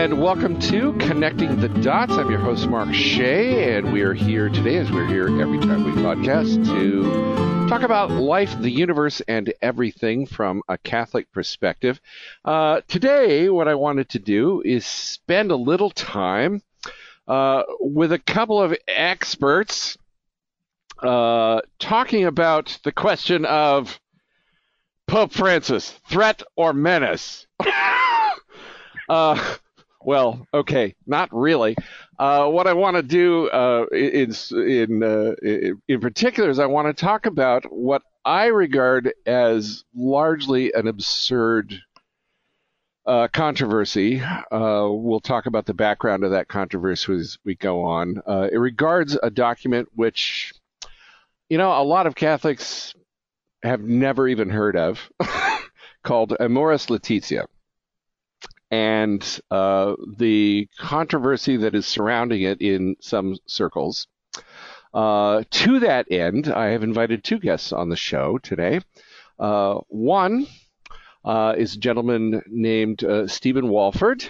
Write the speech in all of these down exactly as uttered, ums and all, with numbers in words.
and welcome to Connecting the Dots. I'm your host, Mark Shea, and we are here today, as we're here every time we podcast, to talk about life, the universe, and everything from a Catholic perspective. Uh, today, what I wanted to do is spend a little time uh, with a couple of experts uh, talking about the question of Pope Francis, threat or menace? uh, well, okay, not really. Uh, what I want to do uh, is, in uh, in particular, is I want to talk about what I regard as largely an absurd uh, controversy. Uh, we'll talk about the background of that controversy as we go on. Uh, it regards a document which, you know, a lot of Catholics have never even heard of, called Amoris Laetitia. And uh, the controversy that is surrounding it in some circles. Uh, to that end, I have invited two guests on the show today. Uh, one uh, is a gentleman named uh, Stephen Walford.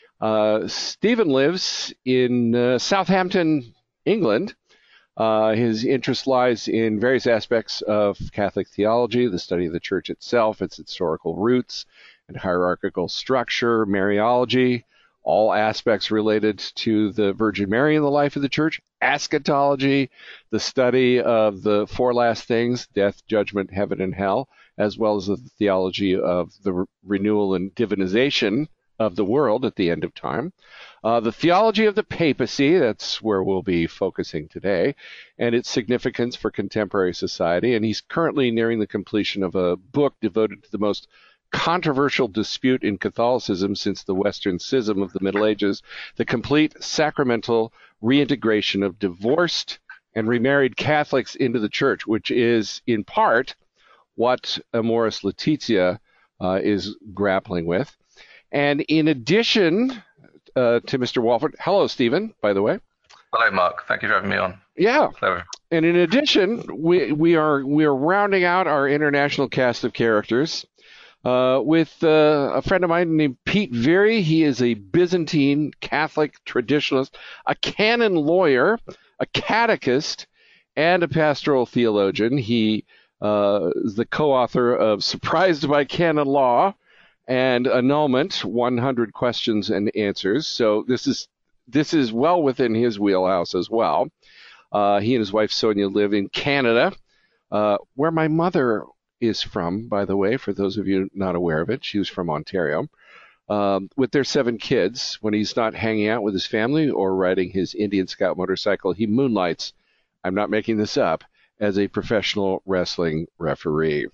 Uh, Stephen lives in uh, Southampton, England. Uh, his interest lies in various aspects of Catholic theology, the study of the Church itself, its historical roots and hierarchical structure, Mariology, all aspects related to the Virgin Mary in the life of the Church, eschatology, the study of the four last things, death, judgment, heaven, and hell, as well as the theology of the re- renewal and divinization of the world at the end of time. Uh, the theology of the papacy, that's where we'll be focusing today, and its significance for contemporary society. And he's currently nearing the completion of a book devoted to the most controversial dispute in Catholicism since the Western Schism of the Middle Ages, the complete sacramental reintegration of divorced and remarried Catholics into the Church, which is in part what Amoris Laetitia uh, is grappling with. And in addition uh, to Mister Walford, hello, Stephen, by the way. Hello, Mark. Thank you for having me on. Yeah. Hello. And in addition, we we are we are rounding out our international cast of characters uh, with uh, a friend of mine named Pete Veary. He is a Byzantine Catholic traditionalist, a canon lawyer, a catechist, and a pastoral theologian. He uh, is the co-author of Surprised by Canon Law and Annulment, one hundred Questions and Answers. So this is this is well within his wheelhouse as well. Uh, he and his wife Sonia live in Canada, uh, where my mother is from, by the way, for those of you not aware of it. She was from Ontario, um, with their seven kids. When he's not hanging out with his family or riding his Indian Scout motorcycle, he moonlights, I'm not making this up, as a professional wrestling referee.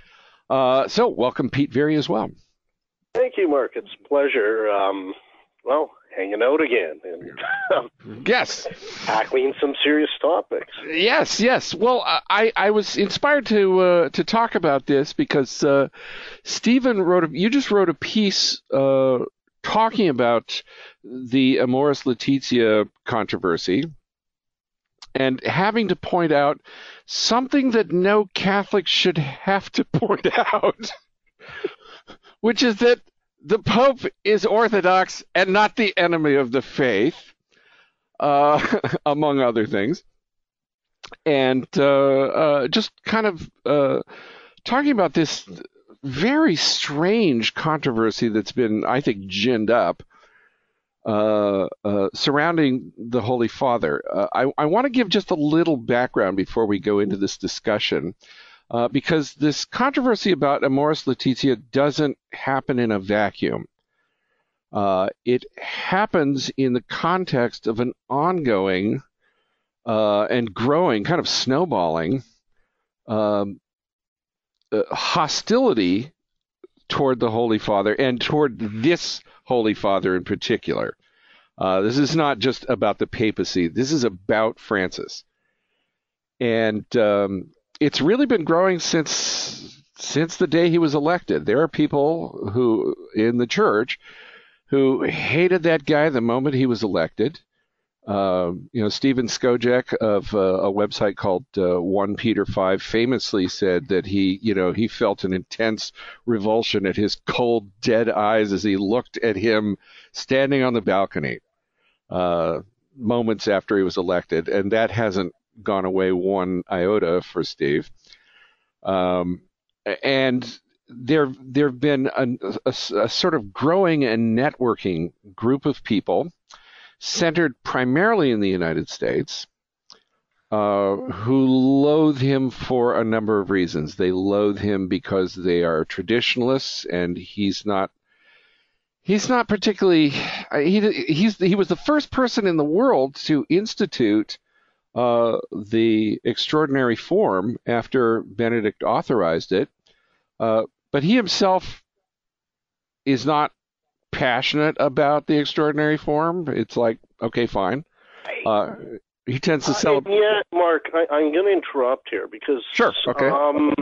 Uh, so welcome, Pete Veary, as well. Thank you, Mark. It's a pleasure. Um, well, hanging out again and um, yes, tackling some serious topics. Yes, yes. Well, I, I was inspired to uh, to talk about this because uh, Stephen wrote a, you just wrote a piece uh, talking about the Amoris Laetitia controversy and having to point out something that no Catholic should have to point out. Which is that the Pope is Orthodox and not the enemy of the faith, uh, among other things. And uh, uh, just kind of uh, talking about this very strange controversy that's been, I think, ginned up uh, uh, surrounding the Holy Father. Uh, I, I want to give just a little background before we go into this discussion. Uh, because this controversy about Amoris Laetitia doesn't happen in a vacuum. Uh, it happens in the context of an ongoing uh, and growing, kind of snowballing, um, uh, hostility toward the Holy Father and toward this Holy Father in particular. Uh, this is not just about the papacy. This is about Francis. And um, it's really been growing since since the day he was elected. There are people who in the church who hated that guy the moment he was elected, Uh, you know, Stephen Skojec of uh, a website called uh, First Peter five famously said that he, you know, he felt an intense revulsion at his cold, dead eyes as he looked at him standing on the balcony uh, moments after he was elected, and that hasn't gone away one iota for Steve. Um, and there, there have been a, a, a sort of growing and networking group of people centered primarily in the United States, uh, who loathe him for a number of reasons. They loathe him because they are traditionalists, and he's not. He's not particularly. He he's he was the first person in the world to institute uh, the extraordinary form after Benedict authorized it, uh, but he himself is not passionate about the extraordinary form. It's like, okay, fine. Uh, he tends to celebrate. Uh, yeah, Mark, I, I'm going to interrupt here because sure, okay. Um,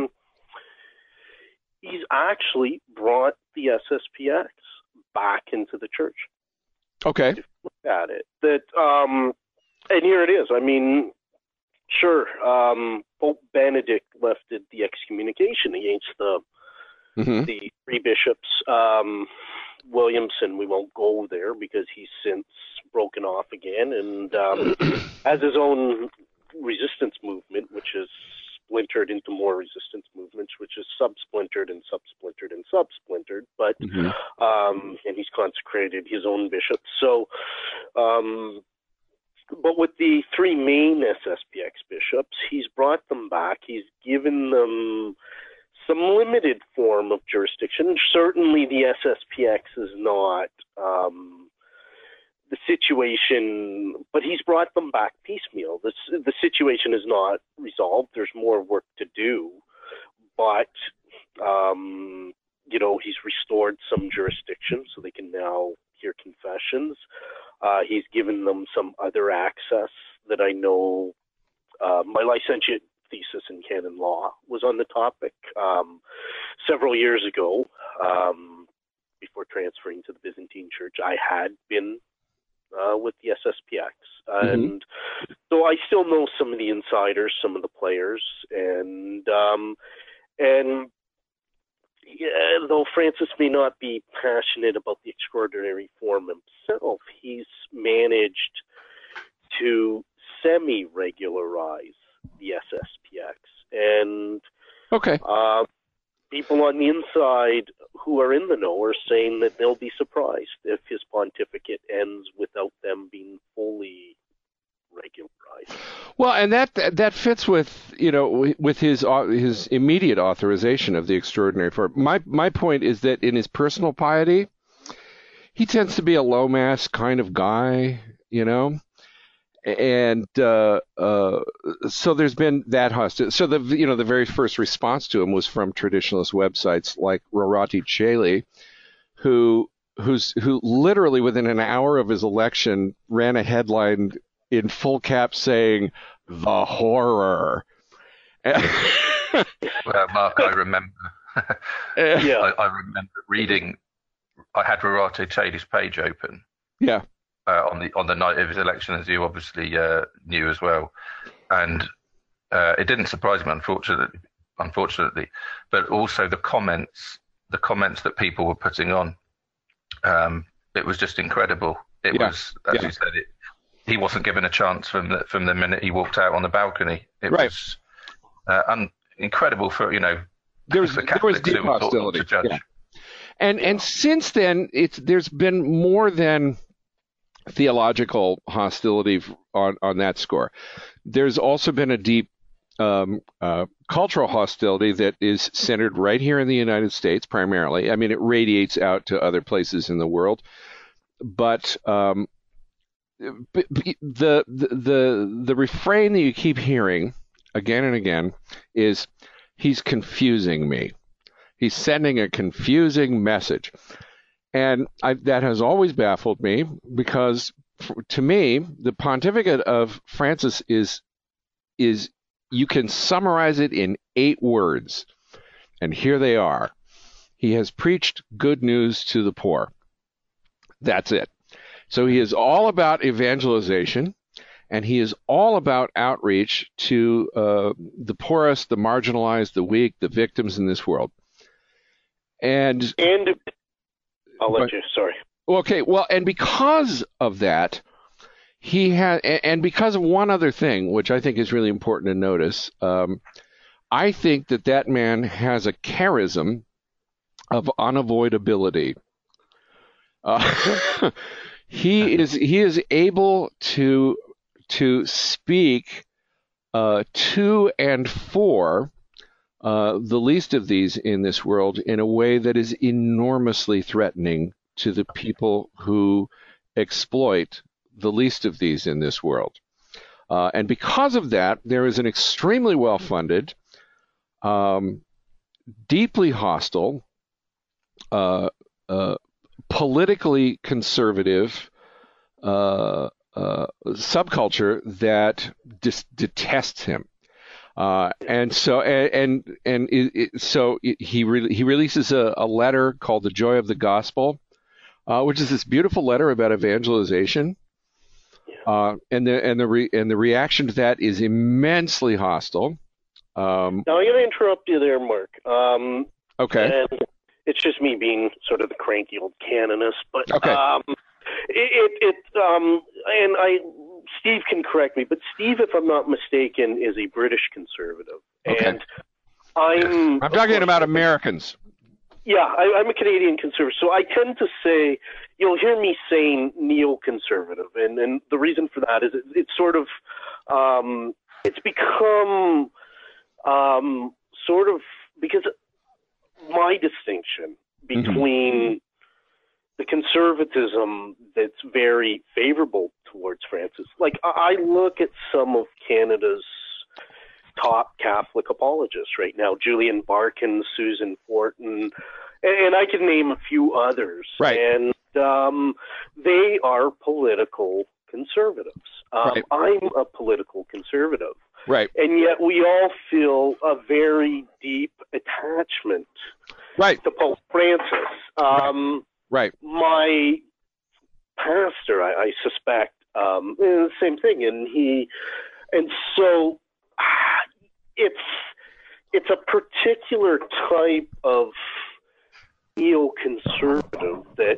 he's actually brought the S S P X back into the church. Okay. If you look at it, that um, and here it is. I mean, sure, um, Pope Benedict lifted the excommunication against the mm-hmm. the three bishops. Um, Williamson, we won't go there because he's since broken off again and um, has his own resistance movement, which is splintered into more resistance movements, which is sub-splintered and sub-splintered and sub-splintered. But mm-hmm. um, and he's consecrated his own bishops. So, um, but with the three main S S P X bishops, he's brought them back. He's given them some limited form of jurisdiction. Certainly the S S P X is not um, the situation, but he's brought them back piecemeal. This, the situation is not resolved. There's more work to do, but, um, you know, he's restored some jurisdiction so they can now hear confessions. Uh, he's given them some other access that I know uh, my licentiate thesis in canon law was on the topic um, several years ago. Um, before transferring to the Byzantine Church, I had been uh, with the S S P X, and mm-hmm. so I still know some of the insiders, some of the players, and um, and yeah, though Francis may not be passionate about the extraordinary form himself, he's managed to semi-regularize the S S P X, and okay. uh, people on the inside who are in the know are saying that they'll be surprised if his pontificate ends without them being fully regularized. Well, and that that fits with you know with his his immediate authorization of the extraordinary form. My my point is that in his personal piety, he tends to be a low mass kind of guy, you know. And uh, uh, so there's been that hostility. So the you know the very first response to him was from traditionalist websites like Rorati Caeli, who who's who literally within an hour of his election ran a headline in full caps saying "the horror." Well, Mark, I remember. yeah, I, I remember reading. I had Rorati Caeli's page open. Yeah. Uh, on the on the night of his election, as you obviously uh, knew as well, and uh, it didn't surprise me, unfortunately. Unfortunately, but also the comments, the comments that people were putting on, um, it was just incredible. It yeah. was, as yeah. you said, it. He wasn't given a chance from the from the minute he walked out on the balcony. It right. was uh, un, incredible for you know. There was for there was deep hostility. Yeah. And and since then, it's there's been more than theological hostility on, on that score. There's also been a deep um, uh, cultural hostility that is centered right here in the United States primarily. I mean, it radiates out to other places in the world, but um, the, the the the refrain that you keep hearing again and again is, "He's confusing me. He's sending a confusing message." And I, that has always baffled me because, to me, the pontificate of Francis is is you can summarize it in eight words, and here they are. He has preached good news to the poor. That's it. So he is all about evangelization, and he is all about outreach to uh, the poorest, the marginalized, the weak, the victims in this world. And and I'll let but, you. Sorry. Okay. Well, and because of that, he had, and because of one other thing, which I think is really important to notice, um, I think that that man has a charism of unavoidability. Uh, he is he is able to to speak uh, to and for uh, the least of these in this world in a way that is enormously threatening to the people who exploit the least of these in this world. Uh, and because of that, there is an extremely well-funded, um, deeply hostile, uh, uh, politically conservative uh, uh, subculture that dis- detests him. Uh, and so, and and, and it, it, so it, he re- he releases a, a letter called "The Joy of the Gospel," uh, which is this beautiful letter about evangelization. Uh, and the and the re, and the reaction to that is immensely hostile. Um, now I'm going to interrupt you there, Mark. Um, okay. And it's just me being sort of the cranky old canonist, but okay. um, it, it, it um, and I, Steve can correct me, but Steve, if I'm not mistaken, is a British conservative, okay. and I'm. I'm talking about Americans. Yeah, I, I'm a Canadian conservative, so I tend to say, you'll hear me saying neoconservative, and, and the reason for that is it, it's sort of, um, it's become um, sort of, because my distinction between mm-hmm. the conservatism that's very favorable towards Francis, like I look at some of Canada's top Catholic apologists right now, Julian Barkin, Susan Fortin, and I can name a few others. Right. And um, they are political conservatives. Um, right. I'm a political conservative. Right. And yet we all feel a very deep attachment right. to Pope Francis. Um, right. right. My pastor, I, I suspect, um, the same thing. And he, and so it's it's a particular type of neoconservative that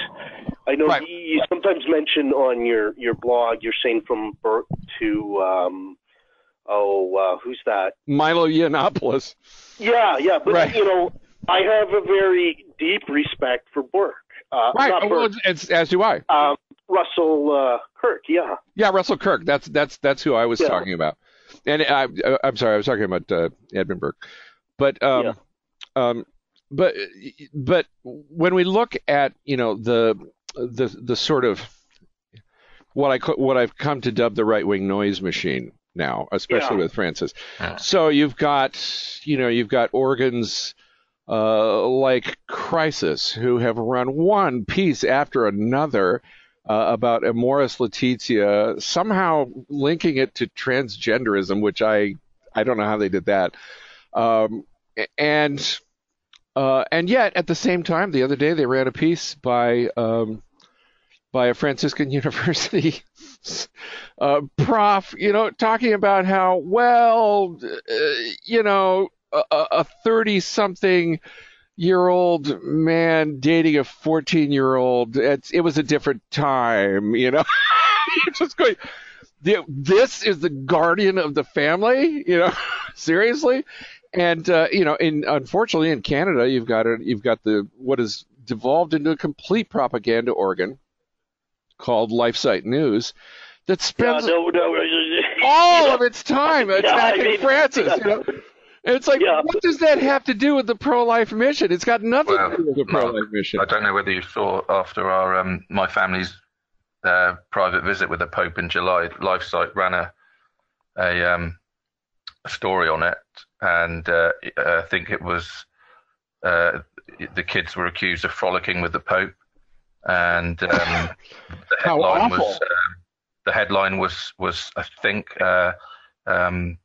I know right. you sometimes mention on your, your blog. You're saying from Burke to um, oh uh, who's that? Milo Yiannopoulos. Yeah, yeah, but right. you know, I have a very deep respect for Burke. Uh, right, not well, Burke. It's, as do I. Um, Russell uh, Kirk, yeah. Yeah, Russell Kirk. That's that's that's who I was yeah. talking about. And I, I'm sorry, I was talking about uh, Edmund Burke. But um, yeah. um, but but when we look at you know the the the sort of what I what I've come to dub the right wing noise machine now, especially yeah. with Francis. Yeah. So you've got you know you've got organs uh, like Crisis who have run one piece after another. Uh, about Amoris Laetitia, somehow linking it to transgenderism, which I I don't know how they did that, um, and uh, and yet at the same time, the other day they ran a piece by um, by a Franciscan University uh, prof, you know, talking about how well, uh, you know, a thirty-something. Year old man dating a fourteen year old. It's, it was a different time, you know. You're just going, this is the guardian of the family, you know, seriously. And uh, you know, in unfortunately in Canada, you've got a, you've got the what has devolved into a complete propaganda organ called LifeSite News that spends yeah, no, no, all of its time attacking yeah, I mean, Francis, you know. And it's like, yeah. what does that have to do with the pro-life mission? It's got nothing well, to do with the pro-life Mark, mission. I don't know whether you saw after our um, my family's uh, private visit with the Pope in July, LifeSite ran a a, um, a story on it, and uh, I think it was uh, the kids were accused of frolicking with the Pope, and um, the headline was uh, the headline was was I think. Uh, um,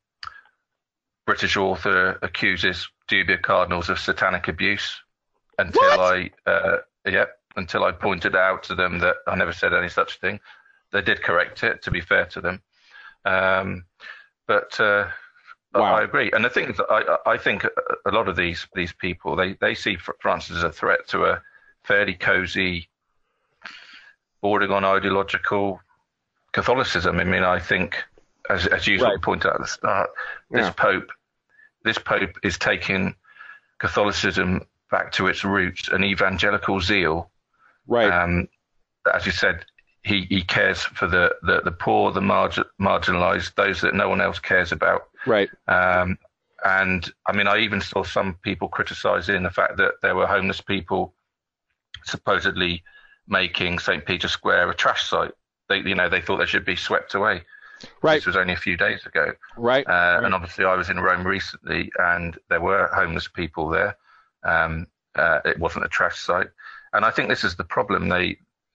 British author accuses dubious cardinals of satanic abuse until what? I, uh, yeah, until I pointed out to them that I never said any such thing. They did correct it, to be fair to them. Um, but uh, wow. I agree. And the thing is, I, I think a lot of these these people, they, they see Francis as a threat to a fairly cozy, bordering on ideological Catholicism. I mean, I think, as as you right. sort of pointed out at the start, this yeah. Pope, this Pope is taking Catholicism back to its roots and evangelical zeal. Right. Um, as you said, he, he cares for the, the, the poor, the margin, marginalized, those that no one else cares about. Right. Um, and I mean, I even saw some people criticizing the fact that there were homeless people supposedly making Saint Peter's Square a trash site. They, you know, they thought they should be swept away. Right. This was only a few days ago. Right. Uh, right. And obviously, I was in Rome recently, and there were homeless people there. Um, uh, it wasn't a trash site, and I think this is the problem. They,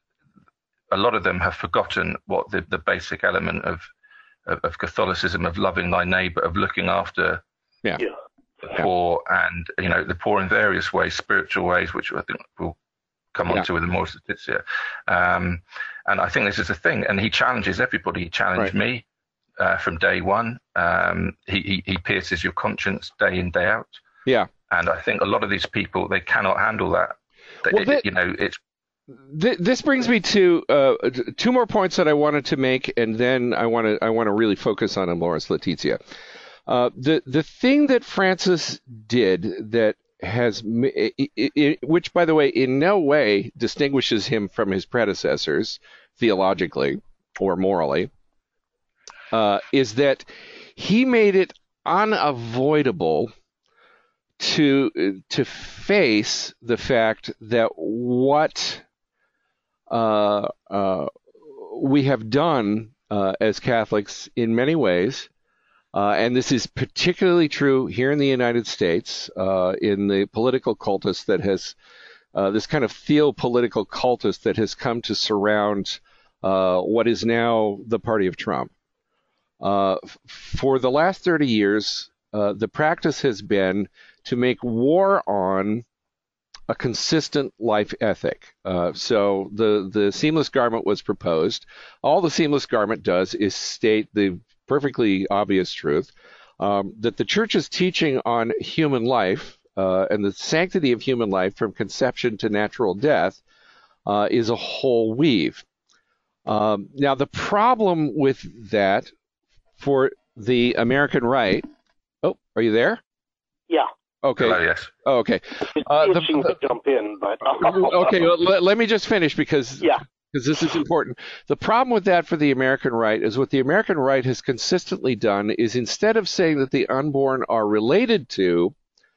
a lot of them have forgotten what the, the basic element of, of of Catholicism, of loving thy neighbor, of looking after yeah. the poor, and you know the poor in various ways, spiritual ways, which I think we'll come on yeah. to with the Amoris Laetitia. Um, and I think this is the thing. And he challenges everybody. He challenged right. me uh, from day one. Um, he, he, he pierces your conscience day in, day out. Yeah. And I think a lot of these people, they cannot handle that. They, well, that you know, it's. Th- this brings me to uh, two more points that I wanted to make, and then I want to I want to really focus on Amoris Laetitia. Uh, the the thing that Francis did that has, it, it, which by the way, in no way distinguishes him from his predecessors theologically or morally, uh, is that he made it unavoidable to to face the fact that what uh, uh, we have done uh, as Catholics in many ways, uh, and this is particularly true here in the United States, uh, in the political cultus that has uh, this kind of theopolitical cultus that has come to surround uh, what is now the party of Trump. Uh, for the last thirty years, uh, the practice has been to make war on a consistent life ethic. Uh, so the, the seamless garment was proposed. All the seamless garment does is state the perfectly obvious truth um, that the church's teaching on human life uh, and the sanctity of human life from conception to natural death uh, is a whole weave. Um, now, the problem with that for the American right, oh, are you there? Yeah. Okay. Hello, yes. Oh, okay. Uh, the, to jump in, but okay. Well, let, let me just finish because yeah. because this is important. The problem with that for the American right is what the American right has consistently done is instead of saying that the unborn are related to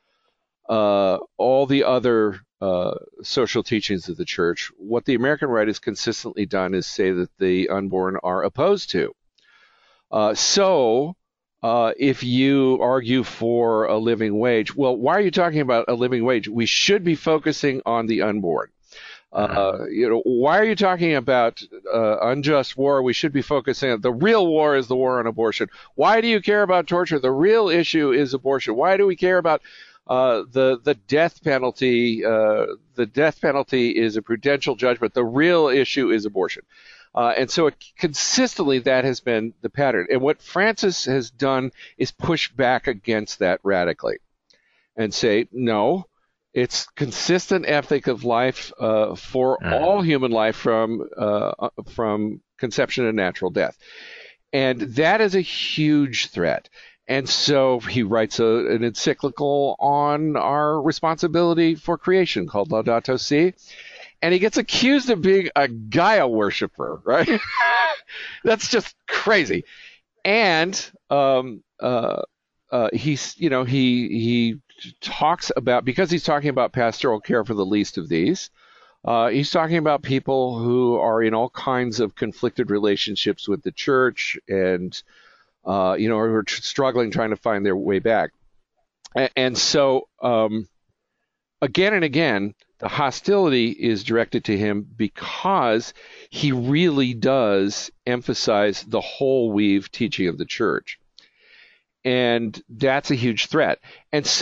uh, all the other uh, social teachings of the church, what the American right has consistently done is say that the unborn are opposed to. Uh, so. Uh, if you argue for a living wage, well, why are you talking about a living wage? We should be focusing on the unborn. Uh, you know, why are you talking about uh, unjust war? We should be focusing on the real war is the war on abortion. Why do you care about torture? The real issue is abortion. Why do we care about uh, the the death penalty? Uh, the death penalty is a prudential judgment. The real issue is abortion. Uh, and so it, consistently that has been the pattern. And what Francis has done is push back against that radically and say, no, it's consistent ethic of life uh, for mm. all human life from uh, from conception to natural death. And that is a huge threat. And so he writes a, an encyclical on our responsibility for creation called Laudato Si. And he gets accused of being a Gaia worshiper, right? That's just crazy. And um, uh, uh, he's, you know, he he talks about, because he's talking about pastoral care for the least of these, uh, he's talking about people who are in all kinds of conflicted relationships with the church and, uh, you know, are struggling trying to find their way back. And, and so, um, again and again, the hostility is directed to him because he really does emphasize the whole weave teaching of the church. And that's a huge threat. And so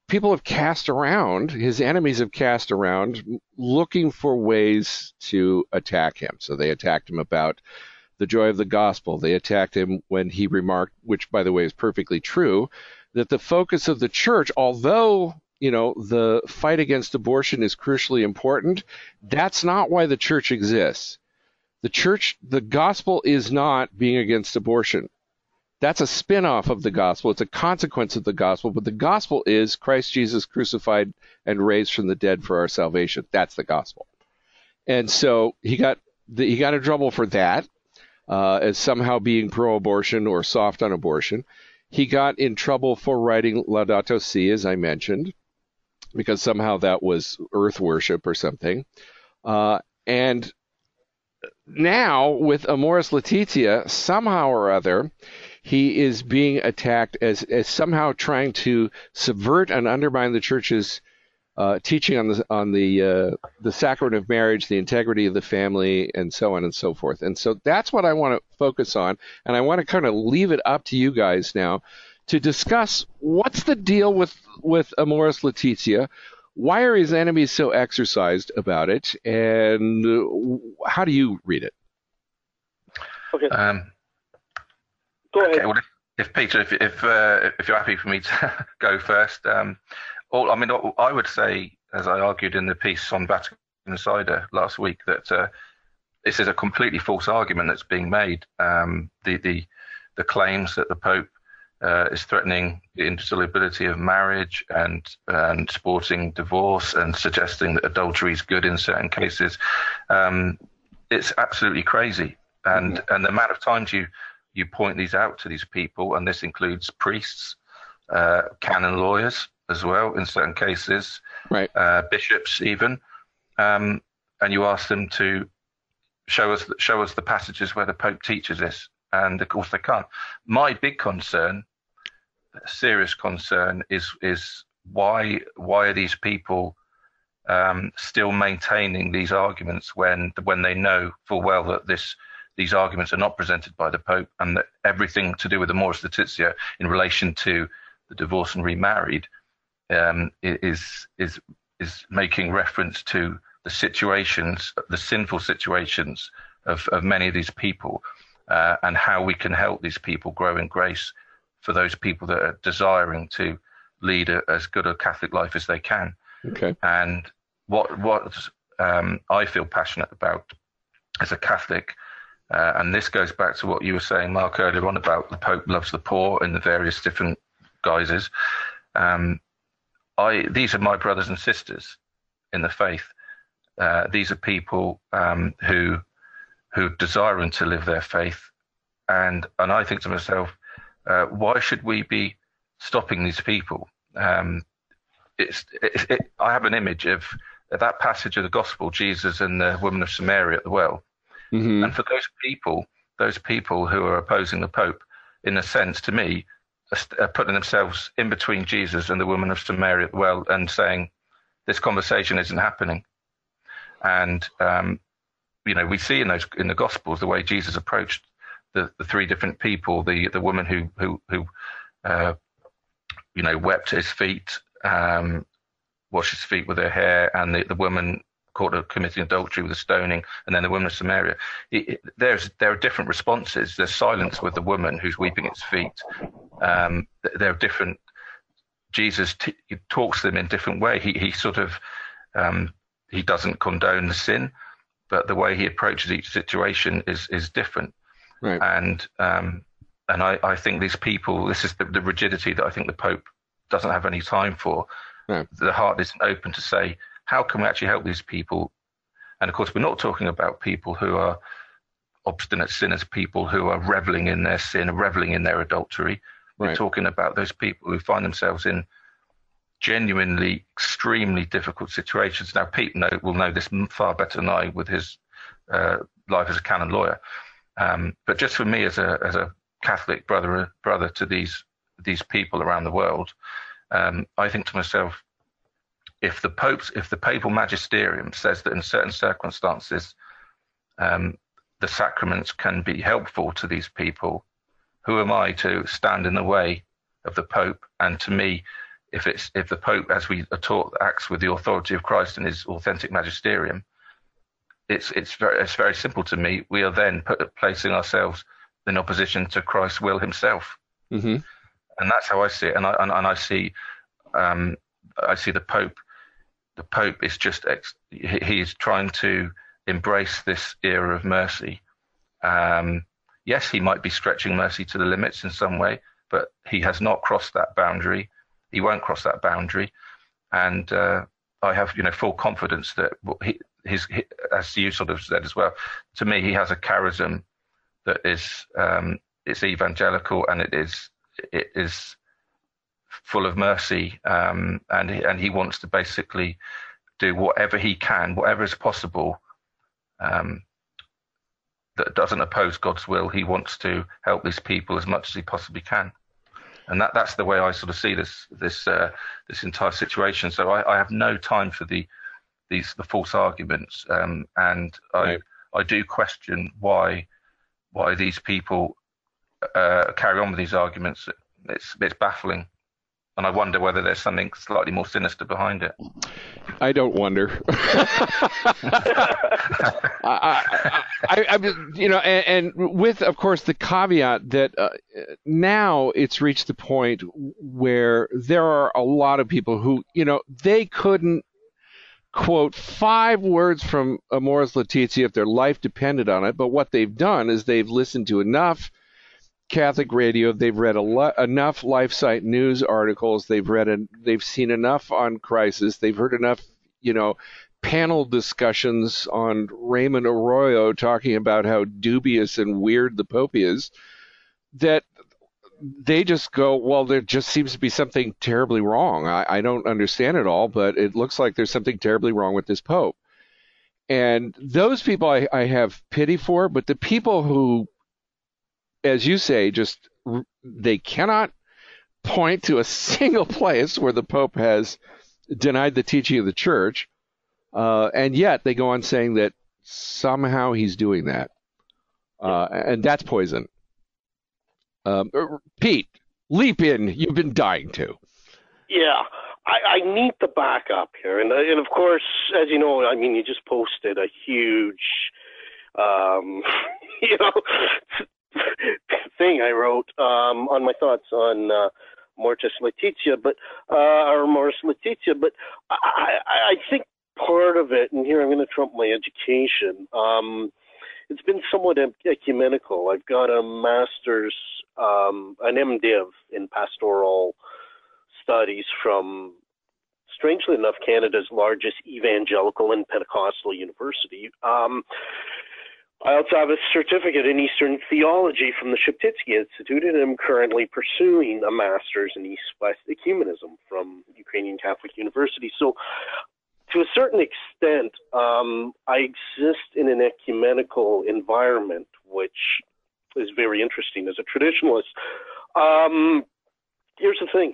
people have cast around, his enemies have cast around, looking for ways to attack him. So they attacked him about the joy of the gospel. They attacked him when he remarked, which, by the way, is perfectly true, that the focus of the church, although, you know, the fight against abortion is crucially important, that's not why the church exists. The church, the gospel is not being against abortion. That's a spin-off of the gospel. It's a consequence of the gospel, but the gospel is Christ Jesus crucified and raised from the dead for our salvation. That's the gospel. And so he got he got in trouble for that, uh, as somehow being pro-abortion or soft on abortion. He got in trouble for writing Laudato Si, as I mentioned, because somehow that was earth worship or something. Uh, and now with Amoris Laetitia, somehow or other, he is being attacked as, as somehow trying to subvert and undermine the church's uh, teaching on the on the uh, the sacrament of marriage, the integrity of the family, and so on and so forth. And so that's what I want to focus on, and I want to kind of leave it up to you guys now to discuss what's the deal with with Amoris Laetitia. Why are his enemies so exercised about it, and how do you read it? Okay. Um, Go ahead. Okay, well, if, if Peter, if if, uh, if you're happy for me to go first, um, all I mean, I would say, as I argued in the piece on Vatican Insider last week, that uh, this is a completely false argument that's being made. Um, the the the claims that the Pope uh, is threatening the indissolubility of marriage and and supporting divorce and suggesting that adultery is good in certain cases, um, it's absolutely crazy. And mm-hmm. and the amount of times you You point these out to these people, and this includes priests, uh, canon lawyers as well in certain cases, right? Uh, bishops even, um, and you ask them to show us show us the passages where the Pope teaches this, and of course they can't. My big concern, serious concern, is is why why are these people um, still maintaining these arguments when when they know full well that this. These arguments are not presented by the Pope, and that everything to do with Amoris Laetitia in relation to the divorced and remarried um, is is is making reference to the situations, the sinful situations of, of many of these people, uh, and how we can help these people grow in grace for those people that are desiring to lead a, as good a Catholic life as they can. Okay. And what what um, I feel passionate about as a Catholic. Uh, and this goes back to what you were saying, Mark, earlier on about the Pope loves the poor in the various different guises. Um, I these are my brothers and sisters in the faith. Uh, these are people um, who who desire to live their faith, and and I think to myself, uh, why should we be stopping these people? Um, it's it, it, I have an image of that passage of the Gospel, Jesus and the woman of Samaria at the well. Mm-hmm. And for those people, those people who are opposing the Pope, in a sense, to me, are putting themselves in between Jesus and the woman of Samaria at the well and saying, this conversation isn't happening. And, um, you know, we see in those in the Gospels the way Jesus approached the, the three different people, the, the woman who, who, who uh, you know, wept at his feet, um, washed his feet with her hair, and the, the woman caught her committing adultery with a stoning, and then the woman of Samaria. It, it, there's there are different responses. There's silence with the woman who's weeping at his feet. Um, there are different. Jesus t- he talks to them in different way. He he sort of um, he doesn't condone the sin, but the way he approaches each situation is is different. Right. And um, and I, I think these people. This is the, the rigidity that I think the Pope doesn't have any time for. Right. The heart isn't open to say, how can we actually help these people? And of course, we're not talking about people who are obstinate sinners, people who are reveling in their sin, reveling in their adultery. Right. We're talking about those people who find themselves in genuinely extremely difficult situations. Now, Pete know, will know this far better than I with his uh, life as a canon lawyer. Um, but just for me as a as a Catholic brother brother to these these people around the world, um, I think to myself, if the Pope's, if the papal magisterium says that in certain circumstances um, the sacraments can be helpful to these people, who am I to stand in the way of the Pope? And to me, if it's if the Pope, as we are taught, acts with the authority of Christ and his authentic magisterium, it's it's very it's very simple to me. We are then put, placing ourselves in opposition to Christ's will himself, mm-hmm. and that's how I see it. And I and, and I see um, I see the Pope. The Pope is just ex- he is trying to embrace this era of mercy. Um, yes, he might be stretching mercy to the limits in some way, but he has not crossed that boundary. He won't cross that boundary, and uh, I have, you know, full confidence that he, his, his, as you sort of said as well. To me, he has a charism that is um, it's evangelical, and it is it is full of mercy, um, and and he wants to basically do whatever he can, whatever is possible, um, that doesn't oppose God's will. He wants to help these people as much as he possibly can, and that that's the way I sort of see this this uh, this entire situation. So I, I have no time for the these the false arguments, um, and I right. I do question why why these people uh, carry on with these arguments. It's it's baffling. And I wonder whether there's something slightly more sinister behind it. I don't wonder. I, I, I, I, you know, and, and with, of course, the caveat that uh, now it's reached the point where there are a lot of people who, you know, they couldn't quote five words from Amoris Laetitia if their life depended on it. But what they've done is they've listened to enough Catholic radio, they've read a lo- enough LifeSite news articles, they've read a, they've seen enough on Crisis, they've heard enough, you know, panel discussions on Raymond Arroyo talking about how dubious and weird the Pope is, that they just go, well, there just seems to be something terribly wrong. I, I don't understand it all, but it looks like there's something terribly wrong with this Pope. And those people I, I have pity for, but the people who, as you say, just they cannot point to a single place where the Pope has denied the teaching of the Church, uh, and yet they go on saying that somehow he's doing that, uh, and that's poison. Um, Pete, leap in. You've been dying to. Yeah, I, I need to back up here, and and of course, as you know, I mean, you just posted a huge, um, you know. thing I wrote um, on my thoughts on uh, Amoris Laetitia, but uh, or Amoris Laetitia, but I, I, I think part of it, and here I'm going to trump my education. Um, it's been somewhat ecumenical. I've got a master's, um, an MDiv in pastoral studies from, strangely enough, Canada's largest evangelical and Pentecostal university. Um, I also have a certificate in Eastern theology from the Sheptytsky Institute, and I'm currently pursuing a master's in East-West ecumenism from Ukrainian Catholic University. So, to a certain extent, um, I exist in an ecumenical environment, which is very interesting as a traditionalist. Um, here's the thing.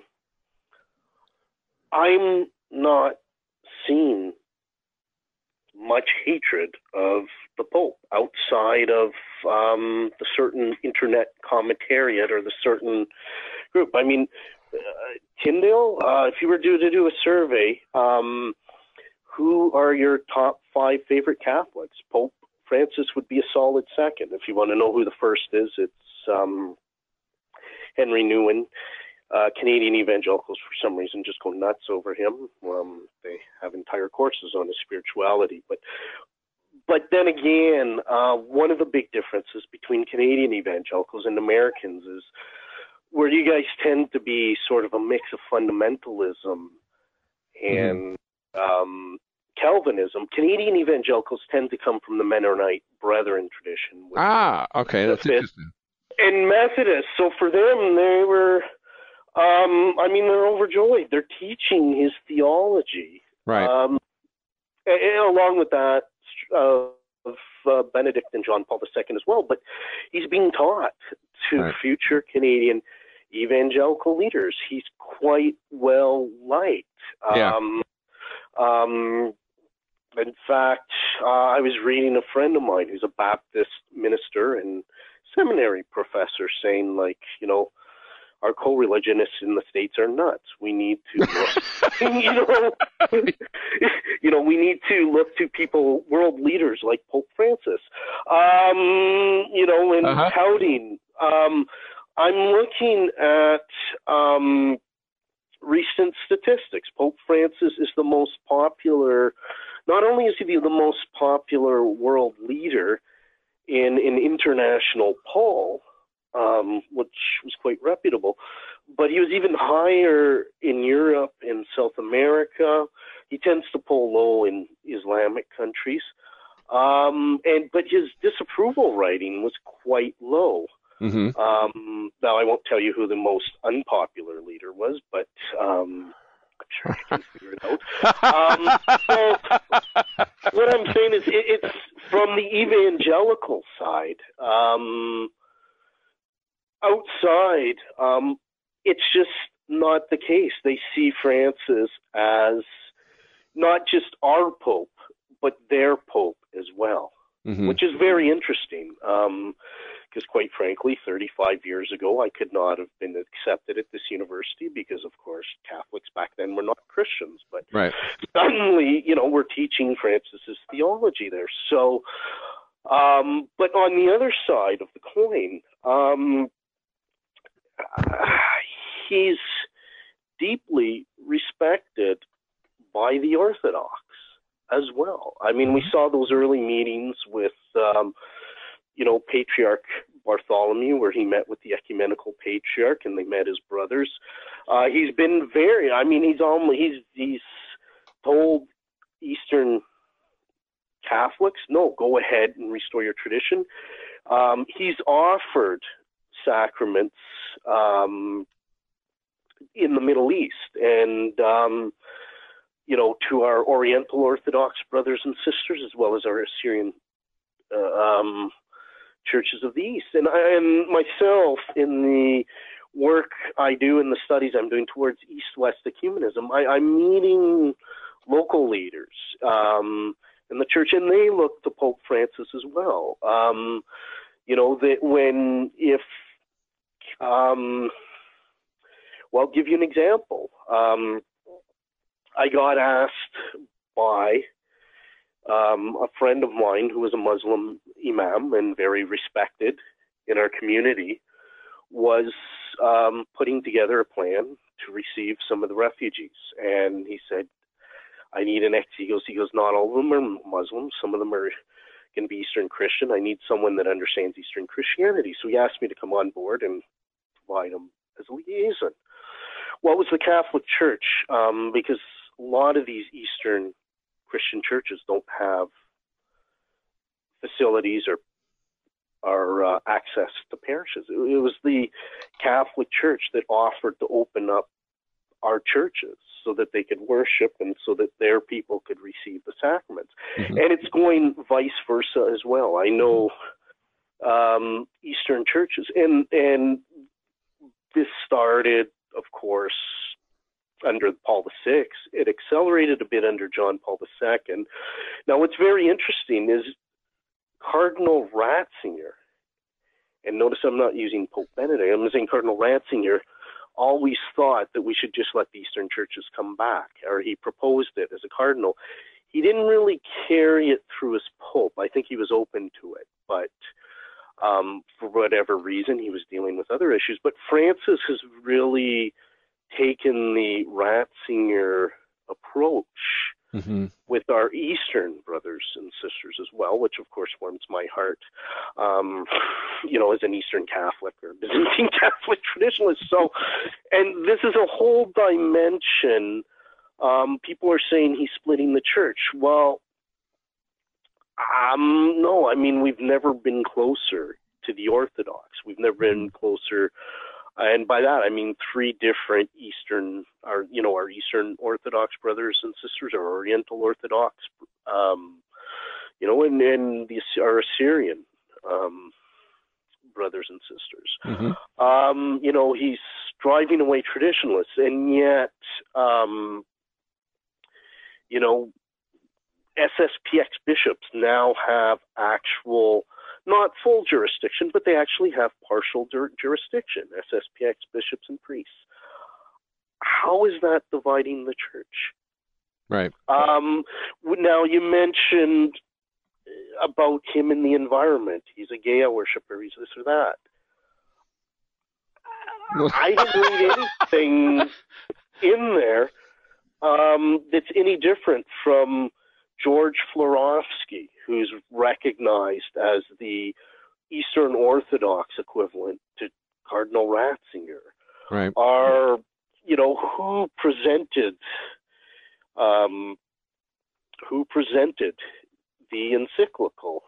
I'm not seeing much hatred of the Pope outside of um, the certain internet commentariat or the certain group. I mean, uh, Tyndale, uh, if you were due to do a survey, um, who are your top five favorite Catholics? Pope Francis would be a solid second. If you want to know who the first is, it's um, Henry Nouwen. Uh, Canadian evangelicals, for some reason, just go nuts over him. Um, they have entire courses on his spirituality. But but then again, uh, one of the big differences between Canadian evangelicals and Americans is where you guys tend to be sort of a mix of fundamentalism and mm-hmm. um, Calvinism. Canadian evangelicals tend to come from the Mennonite Brethren tradition. Ah, okay, that's interesting. And Methodists, so for them, they were... Um, I mean, they're overjoyed. They're teaching his theology. Right. Um, and, and along with that, uh, of uh, Benedict and John Paul the Second as well. But he's being taught to right. future Canadian evangelical leaders. He's quite well liked. Yeah. Um, um, in fact, uh, I was reading a friend of mine who's a Baptist minister and seminary professor saying, like, you know, our co-religionists in the States are nuts. We need to, look, you know, you know, we need to look to people, world leaders like Pope Francis, um, you know, and uh-huh. touting. Um, I'm looking at um, recent statistics. Pope Francis is the most popular. Not only is he the, the most popular world leader in an international poll, um, which was quite reputable, but he was even higher in Europe and South America. He tends to poll low in Islamic countries. Um, and but his disapproval rating was quite low. Mm-hmm. Um, now, I won't tell you who the most unpopular leader was, but um, I'm sure you can figure it out. Um, so what I'm saying is it, it's from the evangelical side. Um, outside, um, it's just not the case. They see Francis as not just our Pope, but their Pope as well, mm-hmm. which is very interesting. Um, Because quite frankly, thirty-five years ago, I could not have been accepted at this university because, of course, Catholics back then were not Christians. But right. suddenly, you know, we're teaching Francis's theology there. So, um, but on the other side of the coin, um, he's deeply respected by the Orthodox as well. I mean, we saw those early meetings with um, you know, Patriarch Bartholomew, where he met with the ecumenical patriarch, and they met his brothers. Uh, he's been very, I mean, he's almost, he's, he's told Eastern Catholics, no, go ahead and restore your tradition. Um, he's offered sacraments um, in the Middle East, and, um, you know, to our Oriental Orthodox brothers and sisters, as well as our Assyrian uh, um churches of the East. And, I, and myself, in the work I do and the studies I'm doing towards East-West ecumenism, I, I'm meeting local leaders um, in the church, and they look to Pope Francis as well. Um, you know, that when, if, um, well, I'll give you an example. Um, I got asked by Um, a friend of mine who was a Muslim imam and very respected in our community was um, putting together a plan to receive some of the refugees. And he said, I need an ex. He goes, he goes, not all of them are Muslims. Some of them are going to be Eastern Christian. I need someone that understands Eastern Christianity. So he asked me to come on board and provide him as a liaison. Well, it was the Catholic Church, um, because a lot of these Eastern Christian churches don't have facilities or or uh, access to parishes. It, it was the Catholic Church that offered to open up our churches so that they could worship and so that their people could receive the sacraments. Mm-hmm. And it's going vice versa as well. I know um, Eastern churches, and and this started, of course, under Paul the Sixth. It accelerated a bit under John Paul the Second. Now, what's very interesting is Cardinal Ratzinger, and notice I'm not using Pope Benedict, I'm saying Cardinal Ratzinger always thought that we should just let the Eastern churches come back, or he proposed it as a cardinal. He didn't really carry it through as Pope. I think he was open to it, but um, for whatever reason, he was dealing with other issues. But Francis has really taken the Ratzinger approach mm-hmm. with our Eastern brothers and sisters as well, which of course warms my heart, um, you know, as an Eastern Catholic or Byzantine Catholic traditionalist. So, and this is a whole dimension. Um, people are saying he's splitting the church. Well, um, no, I mean, we've never been closer to the Orthodox. We've never been closer. And by that, I mean three different Eastern, our, you know, our Eastern Orthodox brothers and sisters, our Oriental Orthodox, um, you know, and, and the, our Assyrian um, brothers and sisters. Mm-hmm. Um, you know, he's driving away traditionalists, and yet, um, you know, S S P X bishops now have actual not full jurisdiction, but they actually have partial jur- jurisdiction, S S P X, bishops and priests. How is that dividing the church? Right. Um, now, you mentioned about him in the environment. He's a Gaia worshiper. He's this or that. I didn't read anything in there um, that's any different from George Florovsky, who's recognized as the Eastern Orthodox equivalent to Cardinal Ratzinger. Right. Are, you know, who presented, um, who presented the encyclical,